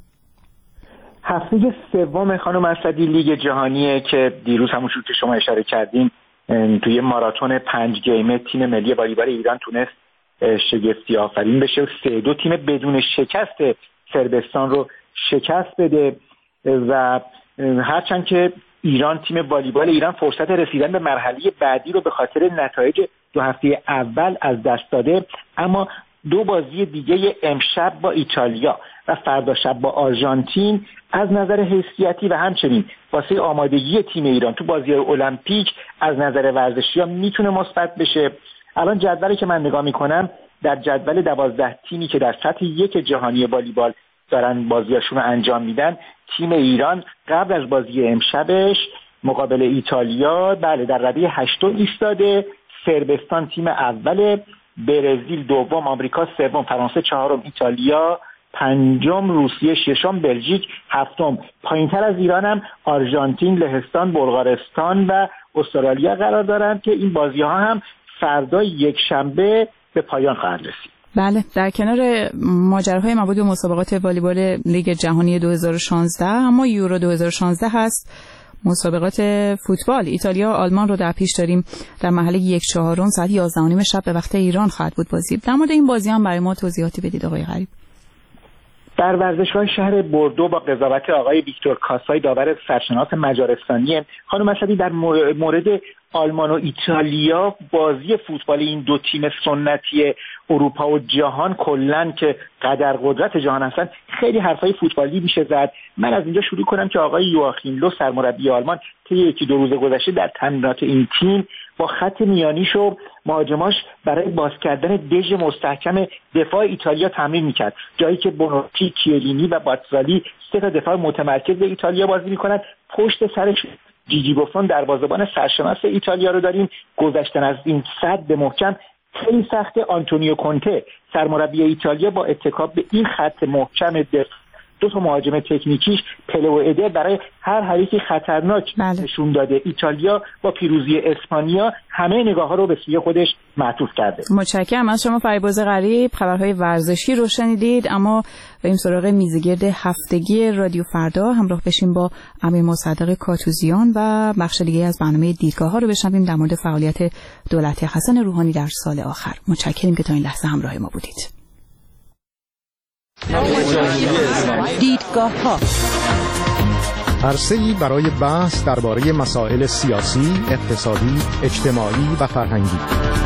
هفته سوم خانم اسدی لیگ جهانیه که دیروز همونجور که شما اشاره کردین توی ماراتون 5 گیمه تیم ملی والیبال ایران تونست شگفتی آفرین بشه و 3-2 تیم بدون شکست صربستان رو شکست بده و هرچند که تیم والیبال ایران فرصت رسیدن به مرحله بعدی رو به خاطر نتایج 2 هفته اول از دست داده، اما 2 بازی دیگه امشب با ایتالیا و فردا شب با آرژانتین از نظر حیثیتی و همچنین واسه آمادگی تیم ایران تو بازی المپیک از نظر ورزشی میتونه مثبت بشه. الان جدولی که من نگاه میکنم در جدول 12 تیمی که در سطح 1 جهانی والیبال دارن بازیاشون رو انجام میدن، تیم ایران قبل از بازی امشبش مقابل ایتالیا در رده 8 ایستاده. صربستان تیم اول، برزیل دوم، آمریکا سوم، فرانسه چهارم، ایتالیا پنجم، روسیه ششم، بلژیک هفتم. پایینتر از ایران هم آرژانتین، لهستان، بلغارستان و استرالیا قرار دارند که این بازی‌ها هم فردا یک شنبه به پایان خواهند رسید. بله، در کنار ماجراهای مربوط به مسابقات والیبال لیگ جهانی 2016 اما یورو 2016 هست. مسابقات فوتبال ایتالیا و آلمان رو در پیش داریم. در مرحله 1/4 ساعت 11:30 شب به وقت ایران خواهد بود بازی. در مورد این بازی هم برای ما توضیحاتی بدید آقای غریب. در ورزشگاه شهر بوردو با قضاوت آقای ویکتور کاسای داور سرشناس مجارستانی، خانم اسدی در مورد آلمان و ایتالیا بازی فوتبال این 2 تیم سنتی اروپا و جهان کلاً که قدر قدرت جهان هستن خیلی حرفای فوتبالی میشه زد. من از اینجا شروع کنم که آقای یواخیم لو سرمربی آلمان طی 1-2 روز گذشته در تمرینات این تیم با خط میانیش و مهاجماش برای باز کردن دژ مستحکم دفاع ایتالیا تمرین میکرد، جایی که بونوچی، کیلینی و باتزالی 3 تا دفاع متمرکز ایتالیا بازی میکنن. پشت سرش جیجی بوفون دروازه‌بان سرشناس ایتالیا رو داریم. گذشتن از این صد محکم خیلی سخته. آنتونیو کونته سرمربی ایتالیا با اتکا به این خط محکم دو تا مهاجم تکنیکیش پله و ادر برای هر حریفی خطرناک نشون داده. ایتالیا با پیروزی اسپانیا همه نگاه‌ها رو به سوی خودش معطوف کرده. متشکرم از شما فریبرز غریب. خبرهای ورزشی رو شنیدید، اما بریم سراغ میزگرد هفتگی رادیو فردا. همراه بشیم با امیر مصدق کاتوزیان و بخش دیگه از برنامه دیدگاه‌ها رو بشنویم در مورد فعالیت دولت حسن روحانی در سال آخر. متشکریم که تا این لحظه همراه ما بودید. دیدگاه‌ها عرصه‌ای برای بحث درباره مسائل سیاسی، اقتصادی، اجتماعی و فرهنگی.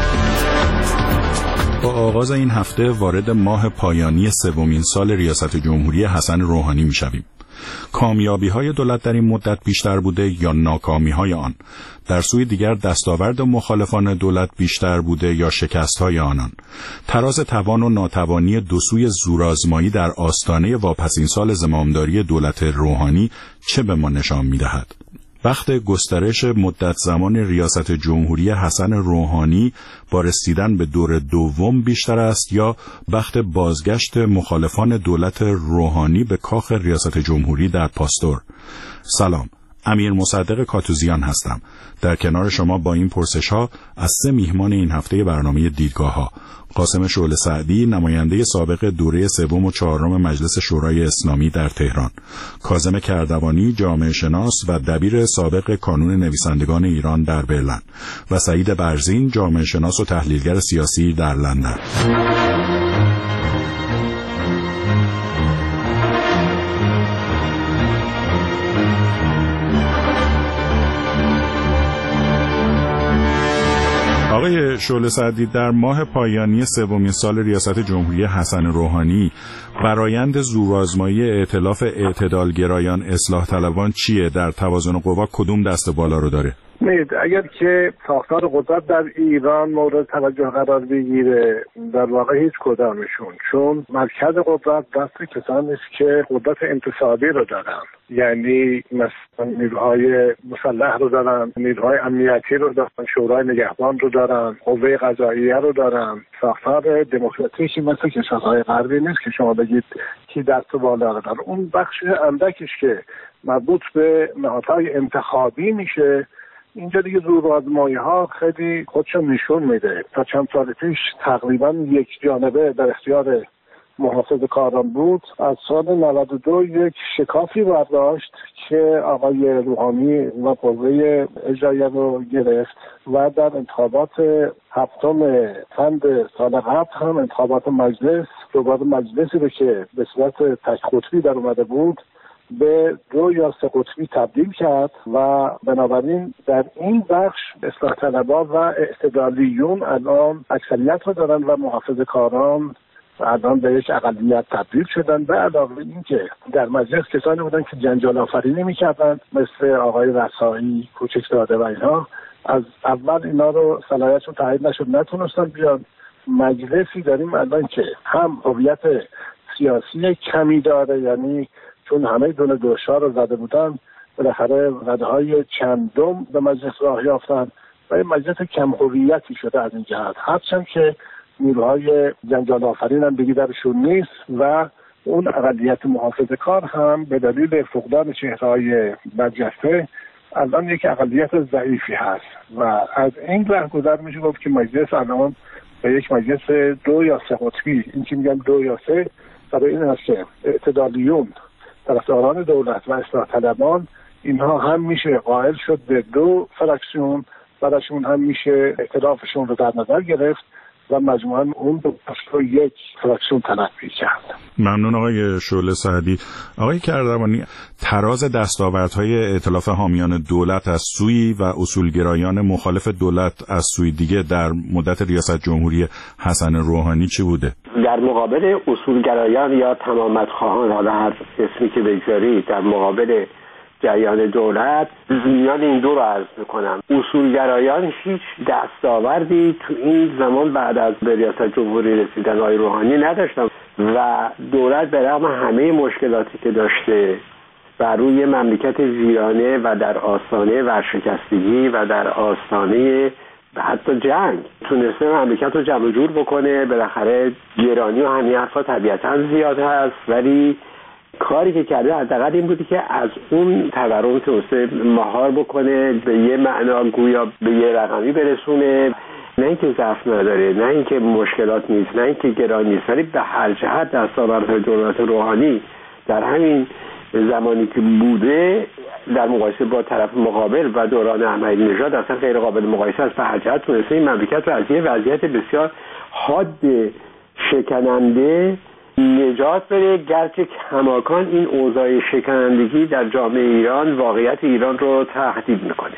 با آغاز این هفته وارد ماه پایانی سومین سال ریاست جمهوری حسن روحانی می‌شویم. کامیابی‌های دولت در این مدت بیشتر بوده یا ناکامی‌های آن؟ در سوی دیگر دستاورد مخالفان دولت بیشتر بوده یا شکست‌های آنان؟ تراز توان و ناتوانی دو سوی زورآزمایی در آستانه واپسین سال زمامداری دولت روحانی چه به ما نشان می‌دهد؟ وقت گسترش مدت زمان ریاست جمهوری حسن روحانی با رسیدن به دور دوم بیشتر است یا وقت بازگشت مخالفان دولت روحانی به کاخ ریاست جمهوری در پاستور؟ سلام، امیر مصدق کاتوزیان هستم. در کنار شما با این پرسش ها از 3 میهمان این هفته برنامه دیدگاه ها: قاسم شعله سعدی، نماینده سابق دوره 3 و 4 مجلس شورای اسلامی در تهران، کاظم کردوانی، جامعه شناس و دبیر سابق کانون نویسندگان ایران در برلین، و سعید برزین، جامعه شناس و تحلیلگر سیاسی در لندن. آقای شعله سعدی، در ماه پایانی سومین سال ریاست جمهوری حسن روحانی برآیند زورآزمایی ائتلاف اعتدالگرایان اصلاح طلبان چیه؟ در توازن قوا کدوم دست بالا رو داره؟ اگر که ساختار قدرت در ایران مورد توجه قرار بگیره، در واقع هیچ کدامشون، چون مرکز قدرت دست کسانی است که قدرت انتصابی رو دارن، یعنی مثلا نیروهای مسلح رو دارن، نیروهای امنیتی رو دارن، شورای نگهبان رو دارن، قوه قضاییه رو دارن. ساختار دموکراتیکی مثل کشورهای غربی نیست که شما بگید کی دست بالا رو داره. اون بخش اندکش که مربوط به نهادهای انتخابی میشه، اینجا دیگه زورآزمایی‌ها خیلی خودشون نشون میده. تا چند سال پیش تقریبا یک جانبه در اختیار محافظه‌کاران بود. از سال 92 یک شکافی برداشت که آقای روحانی و قوه اجراییه رو گرفت و در انتخابات 7 فروردین سال قبل هم انتخابات مجلس، دوباره مجلسی رو که به صورت تک قطبی در اومده بود به 2 یا 3 قطبی تبدیل کرد و بنابراین در این بخش اصلاح طلبان و اعتدالیون الان اکثریت رو دارن و محافظه‌کاران الان به یک اقلیت تبدیل شدن. به علاوه این که در مجلس کسانی بودن که جنجال آفرینی می‌کردن مثل آقای رسایی، کوچکزاده و اینها، از اول اینا رو صلاحیتشون تایید نشد، نتونستن بیان. مجلسی داریم الان که هم هویت سیاسی کمی داره، یعنی چون همه دونه دوشا رو زده بودن بالاخره ردهای چندم به مجلس راه یافتن و این مجلس کم هویتی شده از این جهت. هرچند که نیروهای جنجال آفرین هم دیگه درشون نیست و اون اقلیت محافظه کار هم به دلیل فقدان چهره‌های برجسته الان یک اقلیت ضعیفی هست و از این رهگذر میشه گفت که مجلس الان به یک مجلس 2 یا 3 قطبی، این که میگم 2 یا 3 برای این هست که اعتدالیون، طرفداران دولت و اصلاح طلبان، اینها هم میشه قائل شد به 2 فراکسیون، براشون هم میشه اختلافشون رو در نظر گرفت و مجموعاً اون رو یک فراکسیون تلقی کرد. ممنون آقای شعله سعدی. آقای کردوانی، تراز دستاوردهای ائتلاف حامیان دولت از سوی و اصولگرایان مخالف دولت از سوی دیگه در مدت ریاست جمهوری حسن روحانی چی بوده؟ در مقابل اصولگرایان یا تمام‌خواهان، حالا هر اسمی که بگذاری، در مقابل جریان دولت، میان این دو رو عرض میکنم. اصولگرایان هیچ دستاوردی تو این زمان بعد از به ریاست جمهوری رسیدن آقای روحانی نداشتن و دولت به رغم همه مشکلاتی که داشته و روی مملکت ویرانه و در آستانه ورشکستگی و در آستانه حتی جنگ تونسته مملکت رو جمع جور بکنه. بالاخره گرانی و همین حرفا طبیعتا زیاد هست، ولی کاری که کرده حداقل این بودی که از اون تورم توسعه مهار بکنه، به یه معنا گویا به یه رقمی برسونه، نه اینکه ضعف نداره، نه اینکه مشکلات نیست، نه اینکه گران نیست، ولی به هر جهت دستاوردهای دولت روحانی در همین زمانی که بوده در مقایسه با طرف مقابل و دوران احمدی نژاد اصلا غیر قابل مقایسه است. به هر جهت تونسته این مملکت رو از یه وضعیت بسیار حاد شکننده نجات بده، گرچه کماکان این اوضاع شکنندگی در جامعه ایران واقعیت ایران رو تهدید میکنه.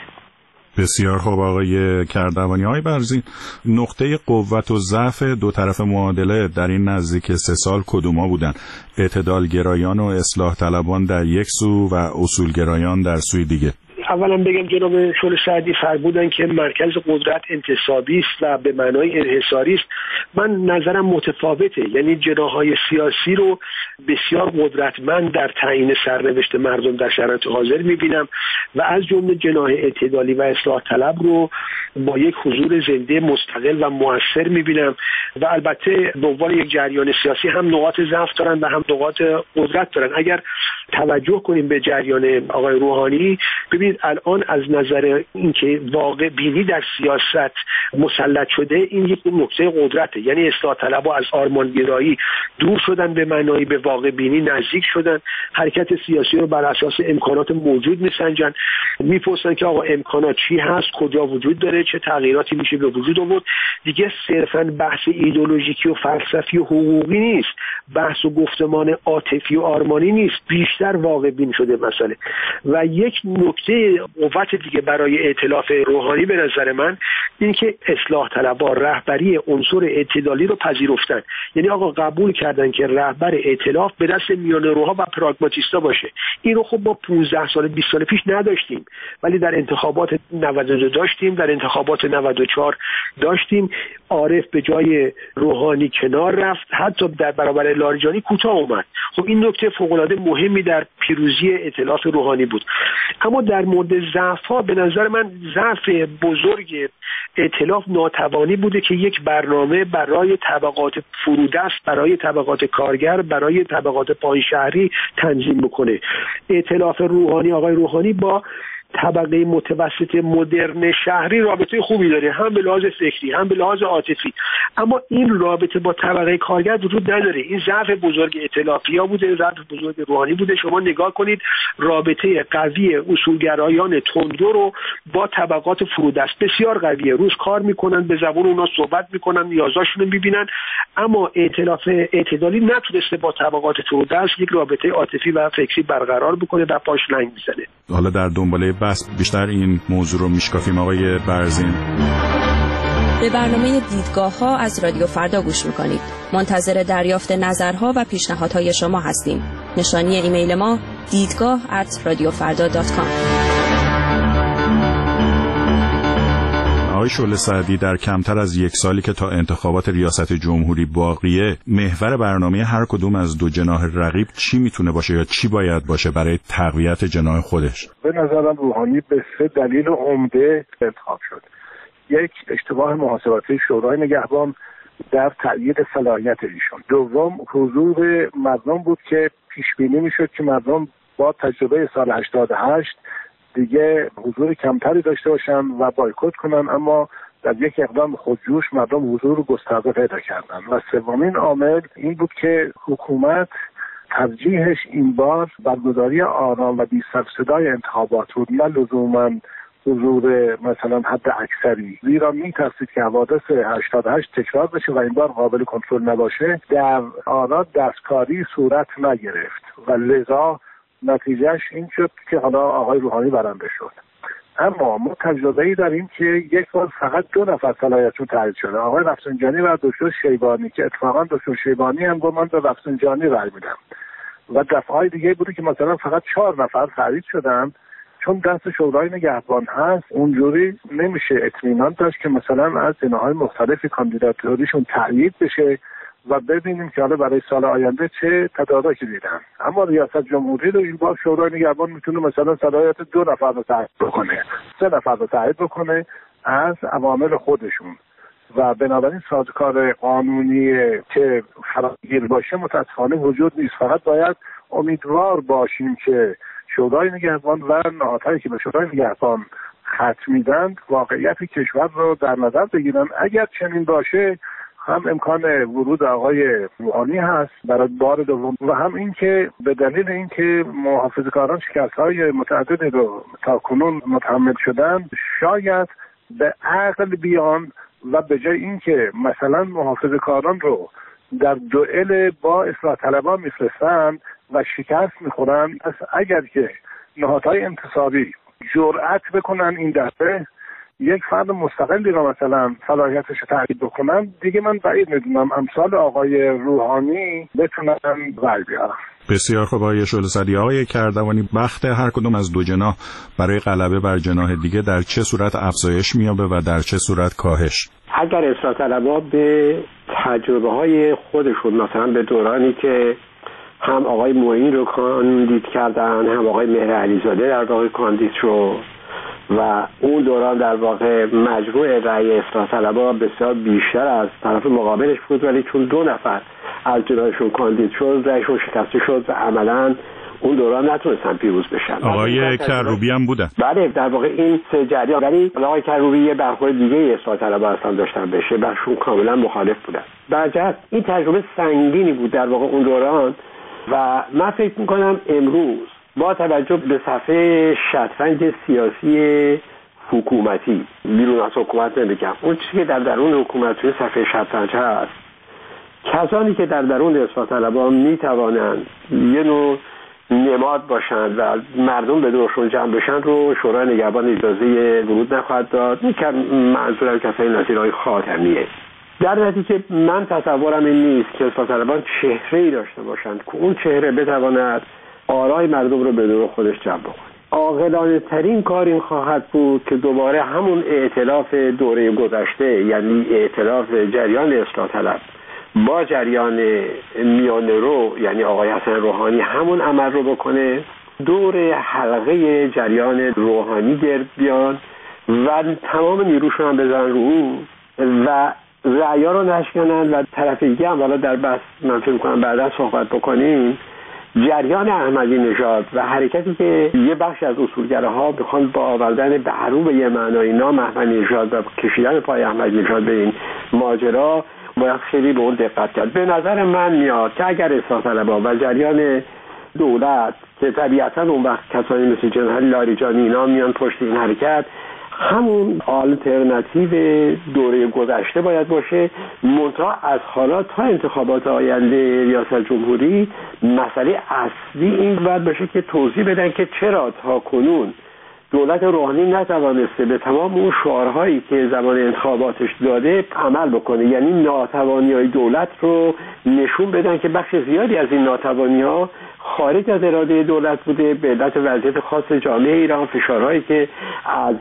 بسیار خوب آقای کردوانی. های برزین، نقطه قوت و ضعف دو طرف معادله در این نزدیک 3 سال کدوما بودن؟ اعتدالگرایان و اصلاح طلبان در یک سو و اصولگرایان در سوی دیگه. اولا بگم جناب شعله سعدی فرمودن که مرکز قدرت انتصابی است و به معنای انحصاری است. من نظرم متفاوته، یعنی جناح‌های سیاسی رو بسیار قدرتمند در تعیین سرنوشت مردم در شرایط حاضر می‌بینم و از جمله جناح اعتدالی و اصلاح طلب رو با یک حضور زنده مستقل و مؤثر می‌بینم و البته به عنوان یک جریان سیاسی هم نقاط ضعف دارن و هم نقاط قدرت دارن. اگر توجه کنیم به جریان آقای روحانی، ببینید الان از نظر اینکه واقع بینی در سیاست مسلط شده، این یک نقطه قدرته. یعنی اصلاح طلبها از آرمانگرایی دور شدن، به معنای به واقع بینی نزدیک شدن، حرکت سیاسی رو بر اساس امکانات موجود میسنجن، میپرسن که آقا امکانات چی هست، کجا وجود داره، چه تغییراتی میشه به وجود آورد. دیگه صرفاً بحث ایدئولوژیکی و فلسفی و حقوقی نیست، بحث و گفتمان عاطفی و آرمانی نیست، بیشتر واقع بین شده مسئله. و یک نکته قوت دیگه برای ائتلاف روحانی به نظر من این که اصلاح طلبها رهبری عنصر اعتدالی رو پذیرفتن. یعنی آقا قبول کردن که رهبر ائتلاف به دست میانه‌روها و پراگماتیستا باشه. این رو خب ما 15 سال 20 سال پیش نداشتیم، ولی در انتخابات 92 داشتیم، در انتخابات 94 داشتیم. عارف به جای روحانی کنار رفت، حتی در برابر لاریجانی کوتاه اومد. خب این نکته فوق‌العاده مهمی در پیروزی ائتلاف روحانی بود. اما در مورد ضعف‌ها به نظر من ضعف بزرگ ائتلاف ناتوانی بوده که یک برنامه برای طبقات فرودست، برای طبقات کارگر، برای طبقات پایین شهری تنظیم بکنه. ائتلاف روحانی، آقای روحانی با طبقه متوسط مدرن شهری رابطه خوبی داره، هم به لحاظ فکری هم به لحاظ عاطفی، اما این رابطه با طبقه کارگر وجود نداره. این ضعف بزرگ ائتلافی‌ها بوده، ضعف بزرگ روحانی بوده. شما نگاه کنید رابطه قوی اصولگرایان تندرو رو با طبقات فرودست بسیار قویه، روز کار میکنن، به زبان اونا صحبت میکنن، نیازاشون رو میبینن، اما ائتلاف اعتدالی نتونسته با طبقات فرودست یک رابطه عاطفی و فکری برقرار بکنه و پاش لنگ میزنه. حالا در دنباله بس بیشتر این موضوع رو میشکافیم. آقای برزین، به برنامه دیدگاه‌ها از رادیو فردا گوش میکنید. منتظر دریافت نظرها و پیشنهادهای شما هستیم. نشانی ایمیل ما دیدگاه@radiofarda.com. آقای شعله سعدی، در کمتر از 1 سالی که تا انتخابات ریاست جمهوری باقیه، محور برنامه هر کدوم از دو جناح رقیب چی میتونه باشه یا چی باید باشه برای تقویت جناح خودش؟ به نظرم روحانی به 3 دلیل عمده انتخاب شد. یک، اشتباه محاسباتی شورای نگهبان در تأیید صلاحیت ایشون. دوم، حضور مردم بود که پیش بینی میشد که مردم با تجربه سال 88 دیگه حضور کمتری داشته باشن و بایکوت کنن، اما در یک اقدام خودجوش مردم حضور گسترده پیدا کردن. و سومین عامل این بود که حکومت ترجیحش این بار برگزاری آرام و بی سر و صدای انتخابات بود، نه لزوما حضور مثلا حد اکثری، زیرا میترسید که حوادث 88 تکرار بشه و این بار قابل کنترل نباشه. در آراد دستکاری صورت نگرفت و لذا نتیجهش این شد که حالا آقای روحانی برنده شد. اما ما تجربه‌ای داریم که یک بار فقط 2 نفر صلاحیتشون تایید شده، آقای رفسنجانی و دکتر شیبانی، که اتفاقا دکتر شیبانی هم گفت من به رفسنجانی رای میدم و دفعه‌های دیگه بوده که مثلا فقط 4 نفر تایید شدن. چون دست شورای نگهبان هست اونجوری نمیشه اطمینان داشت که مثلا از جناح‌های مختلف کاندیداتوریشون تایید بشه و ببینیم که حالا برای سال آینده چه تدارکی دیدن. اما ریاست جمهوری رو این بار شورای نگهبان میتونه مثلا صلاحیت 2 نفر رو تایید بکنه، 3 نفر رو تایید بکنه از عوامل خودشون و بنابراین سازوکار قانونی که فراگیر باشه متاسفانه وجود نیست. فقط باید امیدوار باشیم که شورای نگهبان و نهادهایی که به شورای نگهبان خط میدن واقعیت کشور رو در نظر بگیرن. اگر چنین باشه هم امکان ورود آقای روحانی هست برای بار دوم و هم این که به دلیل اینکه محافظه‌کاران شکست‌های متعددی رو تاکنون متحمل شدن شاید به عقل بیان و به جای اینکه مثلا محافظه‌کاران رو در دوئل با اصلاح طلبان میفرستن و شکست میخورن، اگر که نهادهای انتصابی جرأت بکنن این دفعه یک فرد مستقلی را مثلا صلاحیتش رو تعیین بکنن، دیگه من بعید میدونم امثال آقای روحانی بتونن رای بیارن. بسیار خوب آقای شعله سعدی. آقای کردوانی، بخت هر کدوم از دو جناح برای غلبه بر جناح دیگه در چه صورت افزایش میابه و در چه صورت کاهش؟ اگر اصلاح طلبها به تجربه های خودشون، مثلا به دورانی که هم آقای معین رو کاندید کردن، هم آقای مهر علیزاده در واقع کاندید شد و اون دوران در واقع مجموع رأی اصلاح طلبها بسیار بیشتر از طرف مقابلش بود، ولی چون 2 نفر از جناحشون کاندید شد رأیشون شکسته شد و عملاً اون دوران نتونستن پیروز بشن. آقای کروبی هم بودن. بله، در واقع این سه جریان، ولی آقای کروبی یه برخورد دیگه اصلاح طلبها اصلا داشتن بشه، برشون کاملا مخالف بودن. برجست این تجربه سنگینی بود در واقع اون دوران و من فکر میکنم امروز با توجه به صفحه شطرنج سیاسی حکومتی، بیرون از حکومت نمیگم، اون چیزی که در درون حکومت توی صفحه شطرنج هست، کسانی که در درون اصلاح طلبها میتوانند یه نوع نماد باشند و مردم به دورشون جمع بشن رو شورای نگهبان اجازه ورود نخواهد داد. این که منظورم کسای نظیر خاتمیه. در نتیجه من تصورم این نیست که اصلاح طلبان چهره‌ای داشته باشند که اون چهره بتواند آرای مردم رو به دور خودش جمع بکنه. عاقلانه ترین کار این خواهد بود که دوباره همون ائتلاف دوره گذشته، یعنی ائتلاف جریان اصلاح طلب با جریان میانه رو، یعنی آقای حسن روحانی، همون عمل رو بکنه، دور حلقه جریان روحانی گرد بیان و تمام نیروشون هم بزنن رو اون و رأیا رو نشکنن و طرف دیگه هم، حالا در بحث من فکر می‌کنم بعدا صحبت بکنیم، جریان احمدی نژاد و حرکتی که یه بخش از اصولگراها بخوان با آوردن به عروب یه معنای نام احمدی نژاد و کشیدن پای احمدی نژاد به این ماجرا باید خیلی به اون دقت کرد. به نظر من میاد که اگر اصلاح طلبها و جریان دولت که طبیعتا اون وقت کسانی مثل جنرال لاریجانی اینا میان پشت این حرکت، همون آلترناتیو دوره گذشته باید باشه، منتها از حالا تا انتخابات آینده ریاست جمهوری مسئله اصلی این باید باشه که توضیح بدن که چرا تا کنون دولت روحانی نتوانسته به تمام اون شعارهایی که زمان انتخاباتش داده عمل بکنه، یعنی ناتوانی‌های دولت رو نشون بدن که بخش زیادی از این ناتوانی‌ها خارج از اراده دولت بوده به علت وضعیت خاص جامعه ایران، فشارهایی که از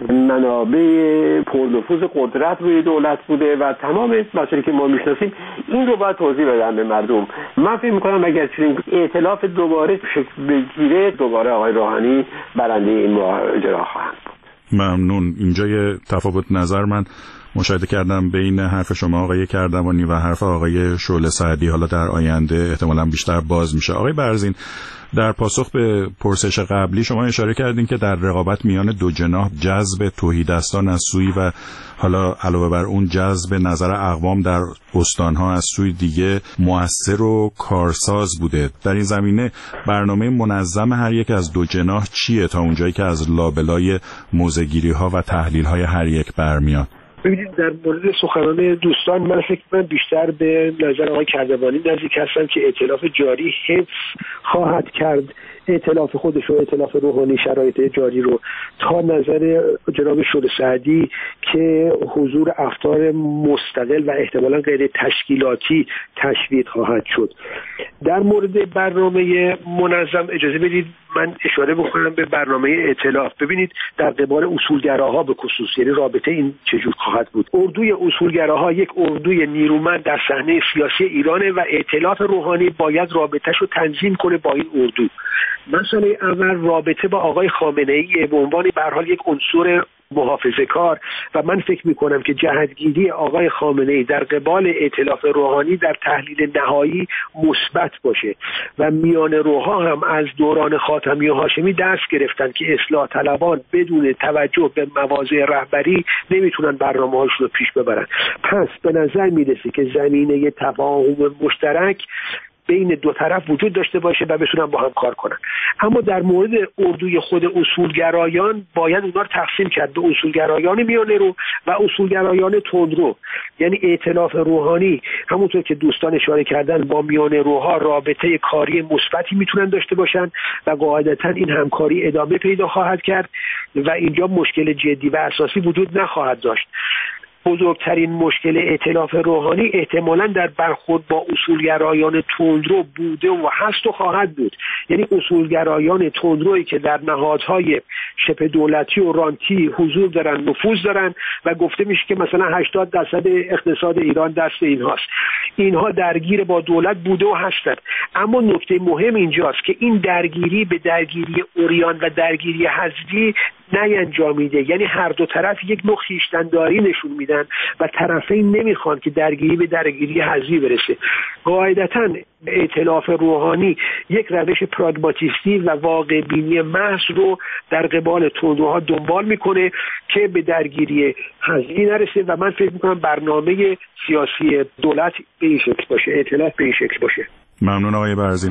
منابع پرنفوذ قدرت روی دولت بوده و تمام مسائلی که ما میشناسیم. این رو باید توضیح بدن به مردم. من فکر می‌کنم اگر چنین ائتلاف دوباره شکل بگیره، دوباره آقای روحانی برنده این ماجرا خواهند بود. ممنون. اینجا یه تفاوت نظر من مشاهده کردم بین حرف شما آقای کردوانی و حرف آقای شعله سعدی، حالا در آینده احتمالاً بیشتر باز میشه. آقای برزین، در پاسخ به پرسش قبلی شما اشاره کردین که در رقابت میان دو جناح جذب تهیدستان از سوی و حالا علاوه بر اون جذب نظر اقوام در استانها از سوی دیگه مؤثر و کارساز بوده. در این زمینه برنامه منظم هر یک از دو جناح چیه تا اونجایی که از لابلای موضع‌گیری‌ها و تحلیل‌های هر یک برمیاد؟ ببینید، در مورد سخنان دوستان من فکر کنم بیشتر به نظر آقای کردوانی نزدیک هستم که ائتلاف جاری حفظ خواهد کرد ائتلاف خودش و ائتلاف روحانی شرایط جاری رو، تا نظر جناب شعله سعدی که حضور افکار مستقل و احتمالاً غیر تشکیلاتی تشویق خواهد شد. در مورد برنامه منظم اجازه بدید من اشاره بکنم به برنامه ائتلاف. ببینید، در قبال اصولگراها به خصوص، یعنی رابطه این چجور خواهد بود. اردوی اصولگراها یک اردوی نیرومند در صحنه سیاسی ایرانه و ائتلاف روحانی باید رابطه‌شو تنظیم کنه با این اردو. مسئله اول رابطه با آقای خامنه‌ای به عنوان به هر حال یک عنصر محافظه‌کار و من فکر میکنم که جهتگیری آقای خامنه‌ای در قبال ائتلاف روحانی در تحلیل نهایی مثبت باشه و میان روها هم از دوران خاتمی و هاشمی درس گرفتن که اصلاح طلبان بدون توجه به مواضع رهبری نمیتونن برنامه‌هاشون رو پیش ببرن. پس به نظر میرسه که زمینه تفاهم مشترک بین دو طرف وجود داشته باشه و بتونن با هم کار کنن. اما در مورد اردوی خود اصولگرایان باید اونا رو تقسیم کرد به اصولگرایان میانه رو و اصولگرایان تندرو. یعنی ائتلاف روحانی همونطور که دوستان اشاره کردن با میانه روها رابطه کاری مثبتی میتونن داشته باشن و قاعدتا این همکاری ادامه پیدا خواهد کرد و اینجا مشکل جدی و اساسی وجود نخواهد داشت. بزرگترین مشکل ائتلاف روحانی احتمالاً در برخورد با اصولگرایان تندرو بوده و هست و خواهد بود. یعنی اصولگرایان تندرویی که در نهادهای شبه دولتی و رانتی حضور دارن، نفوذ دارن و گفته میشه که مثلا 80% اقتصاد ایران دست اینهاست. اینها درگیر با دولت بوده و هستند. اما نکته مهم اینجاست که این درگیری به درگیری عریان و درگیری حزبی نینجامیده. یعنی هر دو طرف یک نوع خویشتن‌داری نشون میدن و طرفین نمیخوان که درگیری به درگیری حزبی برسه. قاعدتاً ائتلاف روحانی یک روش پراگماتیستی و واقع بینی محض رو در قبال تندروها دنبال میکنه که به درگیری حزبی نرسه و من فکر میکنم برنامه سیاسی دولت به این شکل باشه، ائتلاف به این شکل باشه. ممنون آقای برزین.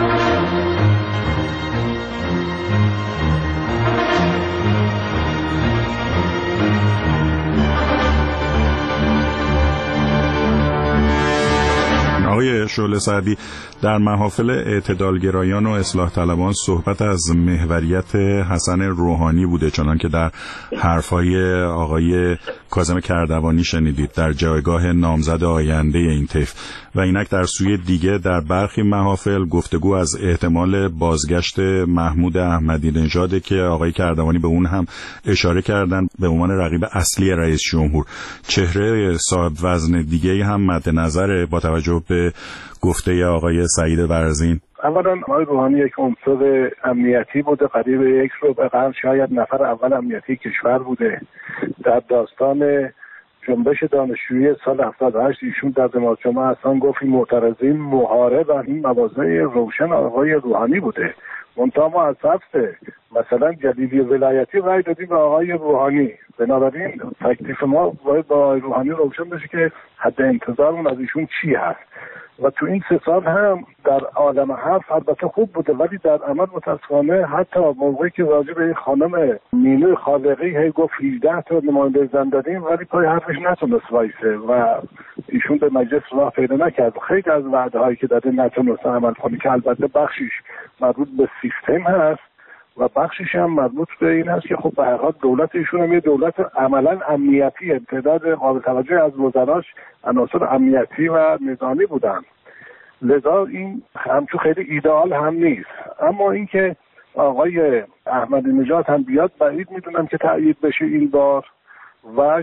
آقای شعله سعدی، در محافل اعتدالگرایان و اصلاح طلبان صحبت از محوریت حسن روحانی بوده، چنان که در حرفهای آقای کاظم کردوانی شنیدید در جایگاه نامزد آینده این طیف، و اینک در سوی دیگه در برخی محافل گفتگو از احتمال بازگشت محمود احمدی نژاد که آقای کردوانی به اون هم اشاره کردن به عنوان رقیب اصلی رئیس جمهور. چهره صاحب وزن دیگه هم مد نظر با توجه به گفته آقای سعید برزین؟ اولا آقای روحانی یک عنصر امنیتی بوده، قریب یک ربع قرن شاید نفر اول امنیتی کشور بوده. در داستان جنبش دانشجویی سال 78 ایشون در دماغ جمعه اصلا گفت این معترضین محارب و این مواضع روشن آقای روحانی بوده. منتها ما از حفظ مثلا جلیلی ولایتی رای دادیم به آقای روحانی، بنابراین تکلیف ما باید با آقای روحانی روشن بشه که حد انتظارمون از ایشون چی هست. و تو این 3 سال هم در عالم حرف البته خوب بوده، ولی در عمل متاسفانه حتی موقعی که راجع به این خانم مینو خالقی هی گفت 18 تا نماینده زن دادیم ولی پای حرفش نتونست وایسه و ایشون به مجلس راه پیدا نکرد. خیلی از وعده هایی که داده نتونست عمل کنه که البته بخشیش مربوط به سیستم هست و بخشش هم مربوط به این هست که خب به هر حال دولت ایشون هم یه دولت عملا امنیتی، تعداد قابل توجهی از وزراش عناصر امنیتی و نظامی بودن، لذا این همچون خیلی ایدئال هم نیست. اما اینکه آقای احمدی نژاد هم بیاد بعید میدونم که تأیید بشه این بار و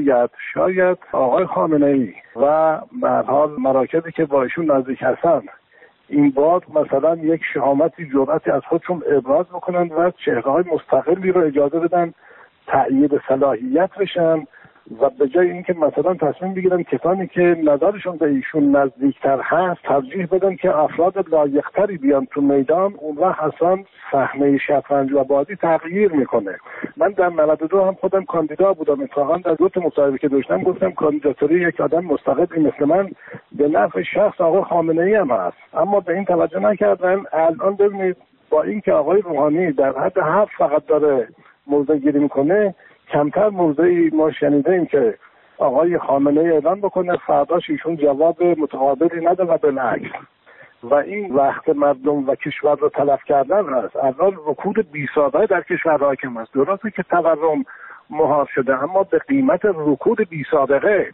شاید آقای خامنه‌ای و به هر حال مراکزی که با ایشون نزدیک هستن این بار مثلا یک شهامتی جرأتی از خودشون ابراز بکنن و چهره‌های مستقلی رو اجازه بدن تأیید صلاحیت بشن و به جای اینکه مثلا تصمیم بگیرن کسانی که نظرشون به ایشون نزدیکتر هست ترجیح بدن که افراد لایق‌تری بیان تو میدان، اون وقت اصلا صحنه شطرنج و بازی تغییر میکنه. من در 92 هم خودم کاندیدا بودم، اتفاقا در 2 تا مصاحبه که داشتم گفتم کاندیداتوری یک آدم مستقلی مثل من به نفع شخص آقای خامنه‌ای هم هست، اما به این توجه نکردن. الان ببینید با اینکه آقای روحانی در حد 7 فقط داره موضع گیری میکنه، کمتر موضعی ما شنیدیم که آقای خامنه‌ای اعلان بکنه فرداش ایشون جواب متقابلی نده و بالعکس، و این وقت مردم و کشور رو تلف کردن هست. اول رکود بی‌سابقه در کشور حاکم است. درسته که تورم مهار شده اما به قیمت رکود بی‌سابقه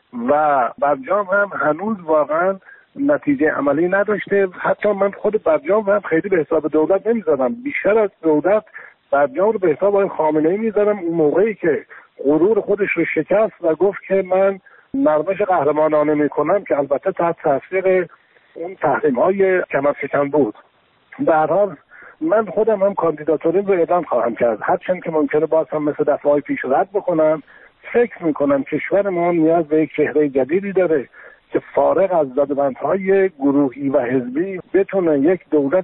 و برجام هم هنوز واقعا نتیجه عملی نداشته. حتی من خود برجام هم خیلی به حساب دولت نمیذارم، بیشتر از دولت برجام رو به حساب آقای خامنه‌ای میذارم. اون موقعی که غرور خودش رو شکست و گفت که من نرمش قهرمانانه میکنم که البته تحت تاثیر اون تحریم‌های کمرشکن بود. به هر حال من خودم هم کاندیداتوریم رو اعلام خواهم کرد، هرچند که ممکنه باز هم مثل دفعه‌های پیش رد بکنم. فکر میکنم کشور ما نیاز به یک چهره جدیدی داره که فارغ از دادبندهای گروهی و حزبی بتونه یک دولت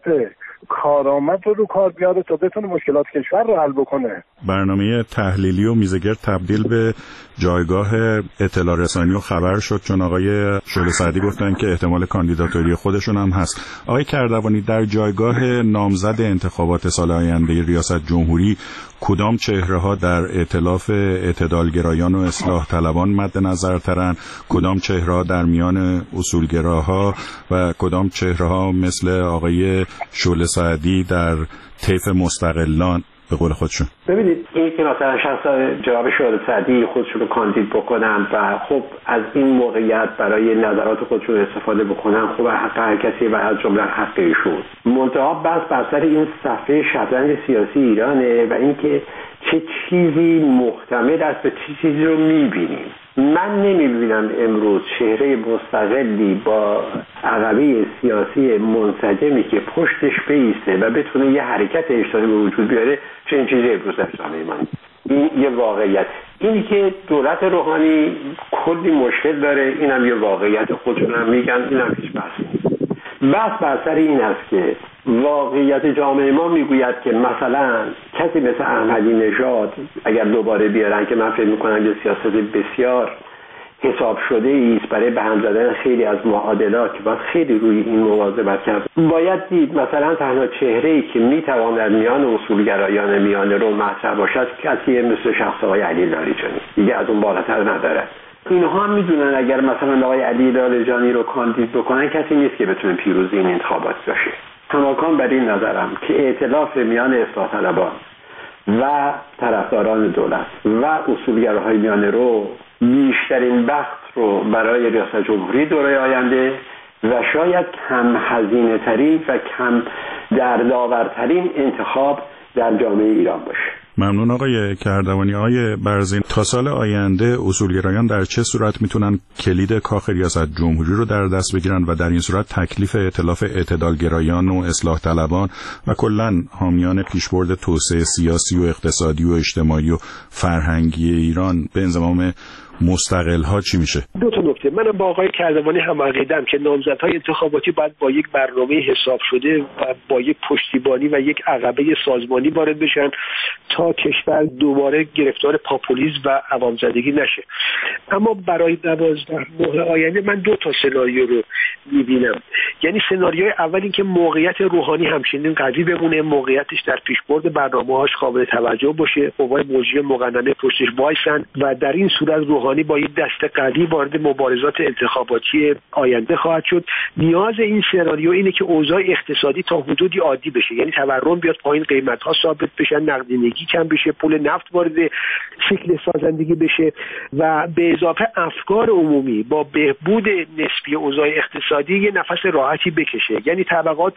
کارآمد رو کار بیاره تا بتونه مشکلات کشور رو حل بکنه. برنامه تحلیلی و میزگرد تبدیل به جایگاه اطلاع رسانی و خبر شد، چون آقای شعله سعدی گفتن که احتمال کاندیداتوری خودشون هم هست. آقای کردوانی، در جایگاه نامزد انتخابات سال آینده ریاست جمهوری کدام چهره‌ها در ائتلاف اعتدالگرایان و اصلاح طلبان مد نظر ترن، کدام چهره‌ها در میان اصولگراها و کدام چهره‌ها مثل آقای شعله سعدی در طیف مستقلان به قول خودشون؟ ببینید این که مثلا شخص جناب شعله سعدی خودشون رو کاندید بکنن و خب از این موقعیت برای نظرات خودشون استفاده بکنن، خب حق هر کسی و از جمله حق ایشون. منتها بس بر سر این صفحه شطرنج سیاسی ایرانه و اینکه چه چیزی محتمل است و چه چیزی رو میبینیم. من نمیبینم امروز چهره مستقلی با عقبه سیاسی منسجمی که پشتش بیسته و بتونه یه حرکت اجتماعی به وجود بیاره چنین چیزی امروز در جامعه ما نیست. این یه واقعیت. اینی که دولت روحانی کلی مشکل داره اینم یه واقعیت، خودشون هم میگن، اینم هیچ بحثی نیست. بحث بر سر این است که واقعیت جامعه ما میگوید که مثلا کسی مثل احمدی نژاد اگر دوباره بیارن که من فکر میکنم یه سیاست بسیار حساب شده است برای به هم زدن خیلی از معادلات که باید خیلی روی این مواظبت کرد، باید دید مثلا تنها چهره‌ای که میتواند میان اصولگرایان میان رو مطرح باشد کسی مثل شخص آقای علی لاریجانی، دیگه از اون بالاتر نداره. اینها هم میدونن اگر مثلا آقای علی لاریجانی رو کاندید بکنن کسی نیست که بتونه پیروز این انتخابات باشه. کماکان بر این نظرم که ائتلاف میان اصلاح طلبان و طرفداران دولت و اصولگراهای میان رو بیشترین بخت رو برای ریاست جمهوری دوره آینده و شاید کم هزینه ترین و کم دردآورترین انتخاب در جامعه ایران باشه. ممنون آقای کردوانی. آقای برزین، تا سال آینده اصولگرایان در چه صورت میتونن کلید کاخ ریاست جمهوری رو در دست بگیرن و در این صورت تکلیف ائتلاف اعتدالگرایان و اصلاح طلبان و کلاً حامیان پیشبرد توسعه سیاسی و اقتصادی و اجتماعی و فرهنگی ایران به انضمام مستقل ها چی میشه؟ دو تا نکته. منم با آقای کردوانی هم عقیده‌ام که نامزدهای انتخاباتی باید با یک برنامه حساب شده و با یک پشتیبانی و یک عقبه سازمانی وارد بشن تا کشور دوباره گرفتار پاپولیسم و عوام‌زدگی نشه. اما برای 12 ماه آینده من دو تا سناریو رو میبینم. یعنی سناریوی اول این که موقعیت روحانی همچنین قوی بمونه، موقعیتش در پیشبرد برنامه‌هاش قابل توجه باشه، قوای موجی مقننه پشتش وایسن و در این صورت روحانی با یک دست قوی وارد مبارزات انتخاباتی آینده خواهد شد. نیاز این سناریو اینه که اوضاع اقتصادی تا حدودی عادی بشه، یعنی تورم بیاد پایین، قیمت‌ها ثابت بشن، نقدینگی کم بشه، پول نفت وارد سیکل سازندگی بشه و به اضافه افکار عمومی با بهبود نسبی اوضاع اقتصادی یه نفس راحتی بکشه. یعنی طبقات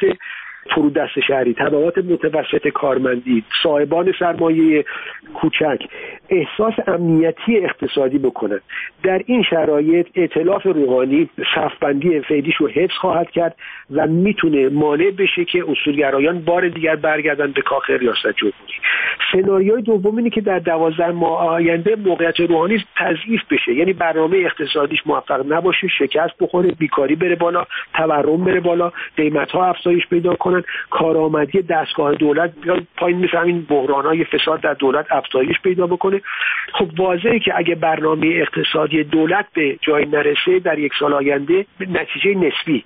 فرودست شهری، طبقات متوسط کارمندی، صاحبان سرمایه کوچک احساس امنیتی اقتصادی بکنن. در این شرایط ائتلاف روحانی صفبندی فعلیش رو حفظ خواهد کرد و میتونه مانع بشه که اصولگرایان بار دیگر برگردن به کاخ ریاست جمهوری. سناریوی دوم اینه که در 12 ماه آینده موقعیت روحانی تضعیف بشه، یعنی برنامه اقتصادیش موفق نباشه، شکست بخوره، بیکاری بره بالا، تورم بره بالا، قیمت‌ها افزایش پیدا کنن، کارآمدی دستگاه دولت بیاد پایین، مثل همین بحران‌های فساد در دولت افزایش پیدا بکنه. خب واضحه که اگه برنامه اقتصادی دولت به جای نرسه در یک سال آینده نتیجه نسبی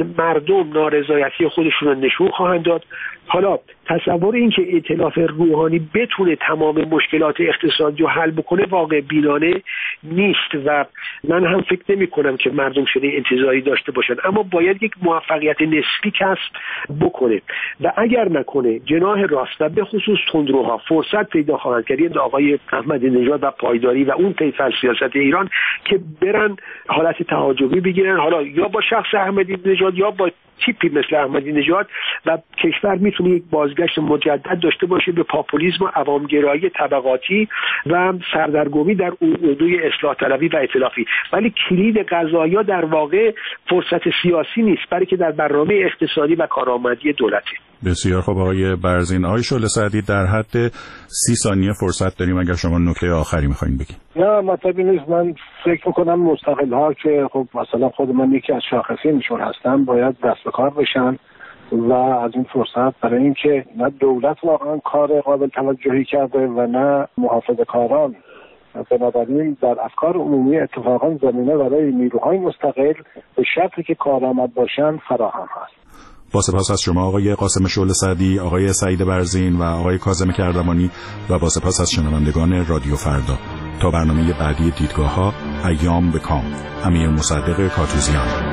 مردم نارضایتی خودشون رو نشون خواهند داد. حالا تصور این که ائتلاف روحانی بتونه تمام مشکلات اقتصادی رو حل بکنه واقع بینانه نیست و من هم فکر نمی کنم که مردم شده انتظاری داشته باشن، اما باید یک موفقیت نسبی کسب بکنه و اگر نکنه جناح راست و به خصوص تندروها فرصت پیدا خواهند کرد، آقای احمدی نژاد و پایداری و اون طیف از سیاست ایران که برن حالت تهاجمی بگیرن، حالا یا با شخص احمدی نژاد یا با تیپی مثل احمدی نژاد، و کشور میتونه یک بازگشت مجدد داشته باشه به پاپولیسم و عوامگرایی طبقاتی و سردرگمی در اردوی اصلاح طلبی و ائتلافی. ولی کلید قضایا در واقع فرصت سیاسی نیست، بلکه در برنامه اقتصادی و کارآمدی دولته. بسیار خب آقای برزین. آقای شعله سعدی در حد 30 ثانیه فرصت داریم اگر شما نکته آخری میخواین بگین. نه مطلبی نیست. من فکر میکنم مستقل ها که خب مثلا خود من یکی از شاخصینشون هستم باید دست به کار بشن و از این فرصت برای اینکه نه دولت واقعا کار قابل توجهی کرده و نه محافظه‌کاران، بنابراین در افکار عمومی اتفاقا زمینه برای نیروهای مستقل به شرطی که کارآمد باشن فراهم هست. با سپاس از شما آقای قاسم شعله سعدی، آقای سعید برزین و آقای کاظم کردمانی و با سپاس از شنوندگان رادیو فردا. تا برنامه بعدی دیدگاه‌ها، ایام به کام. امیر مصدق کاتوزیان.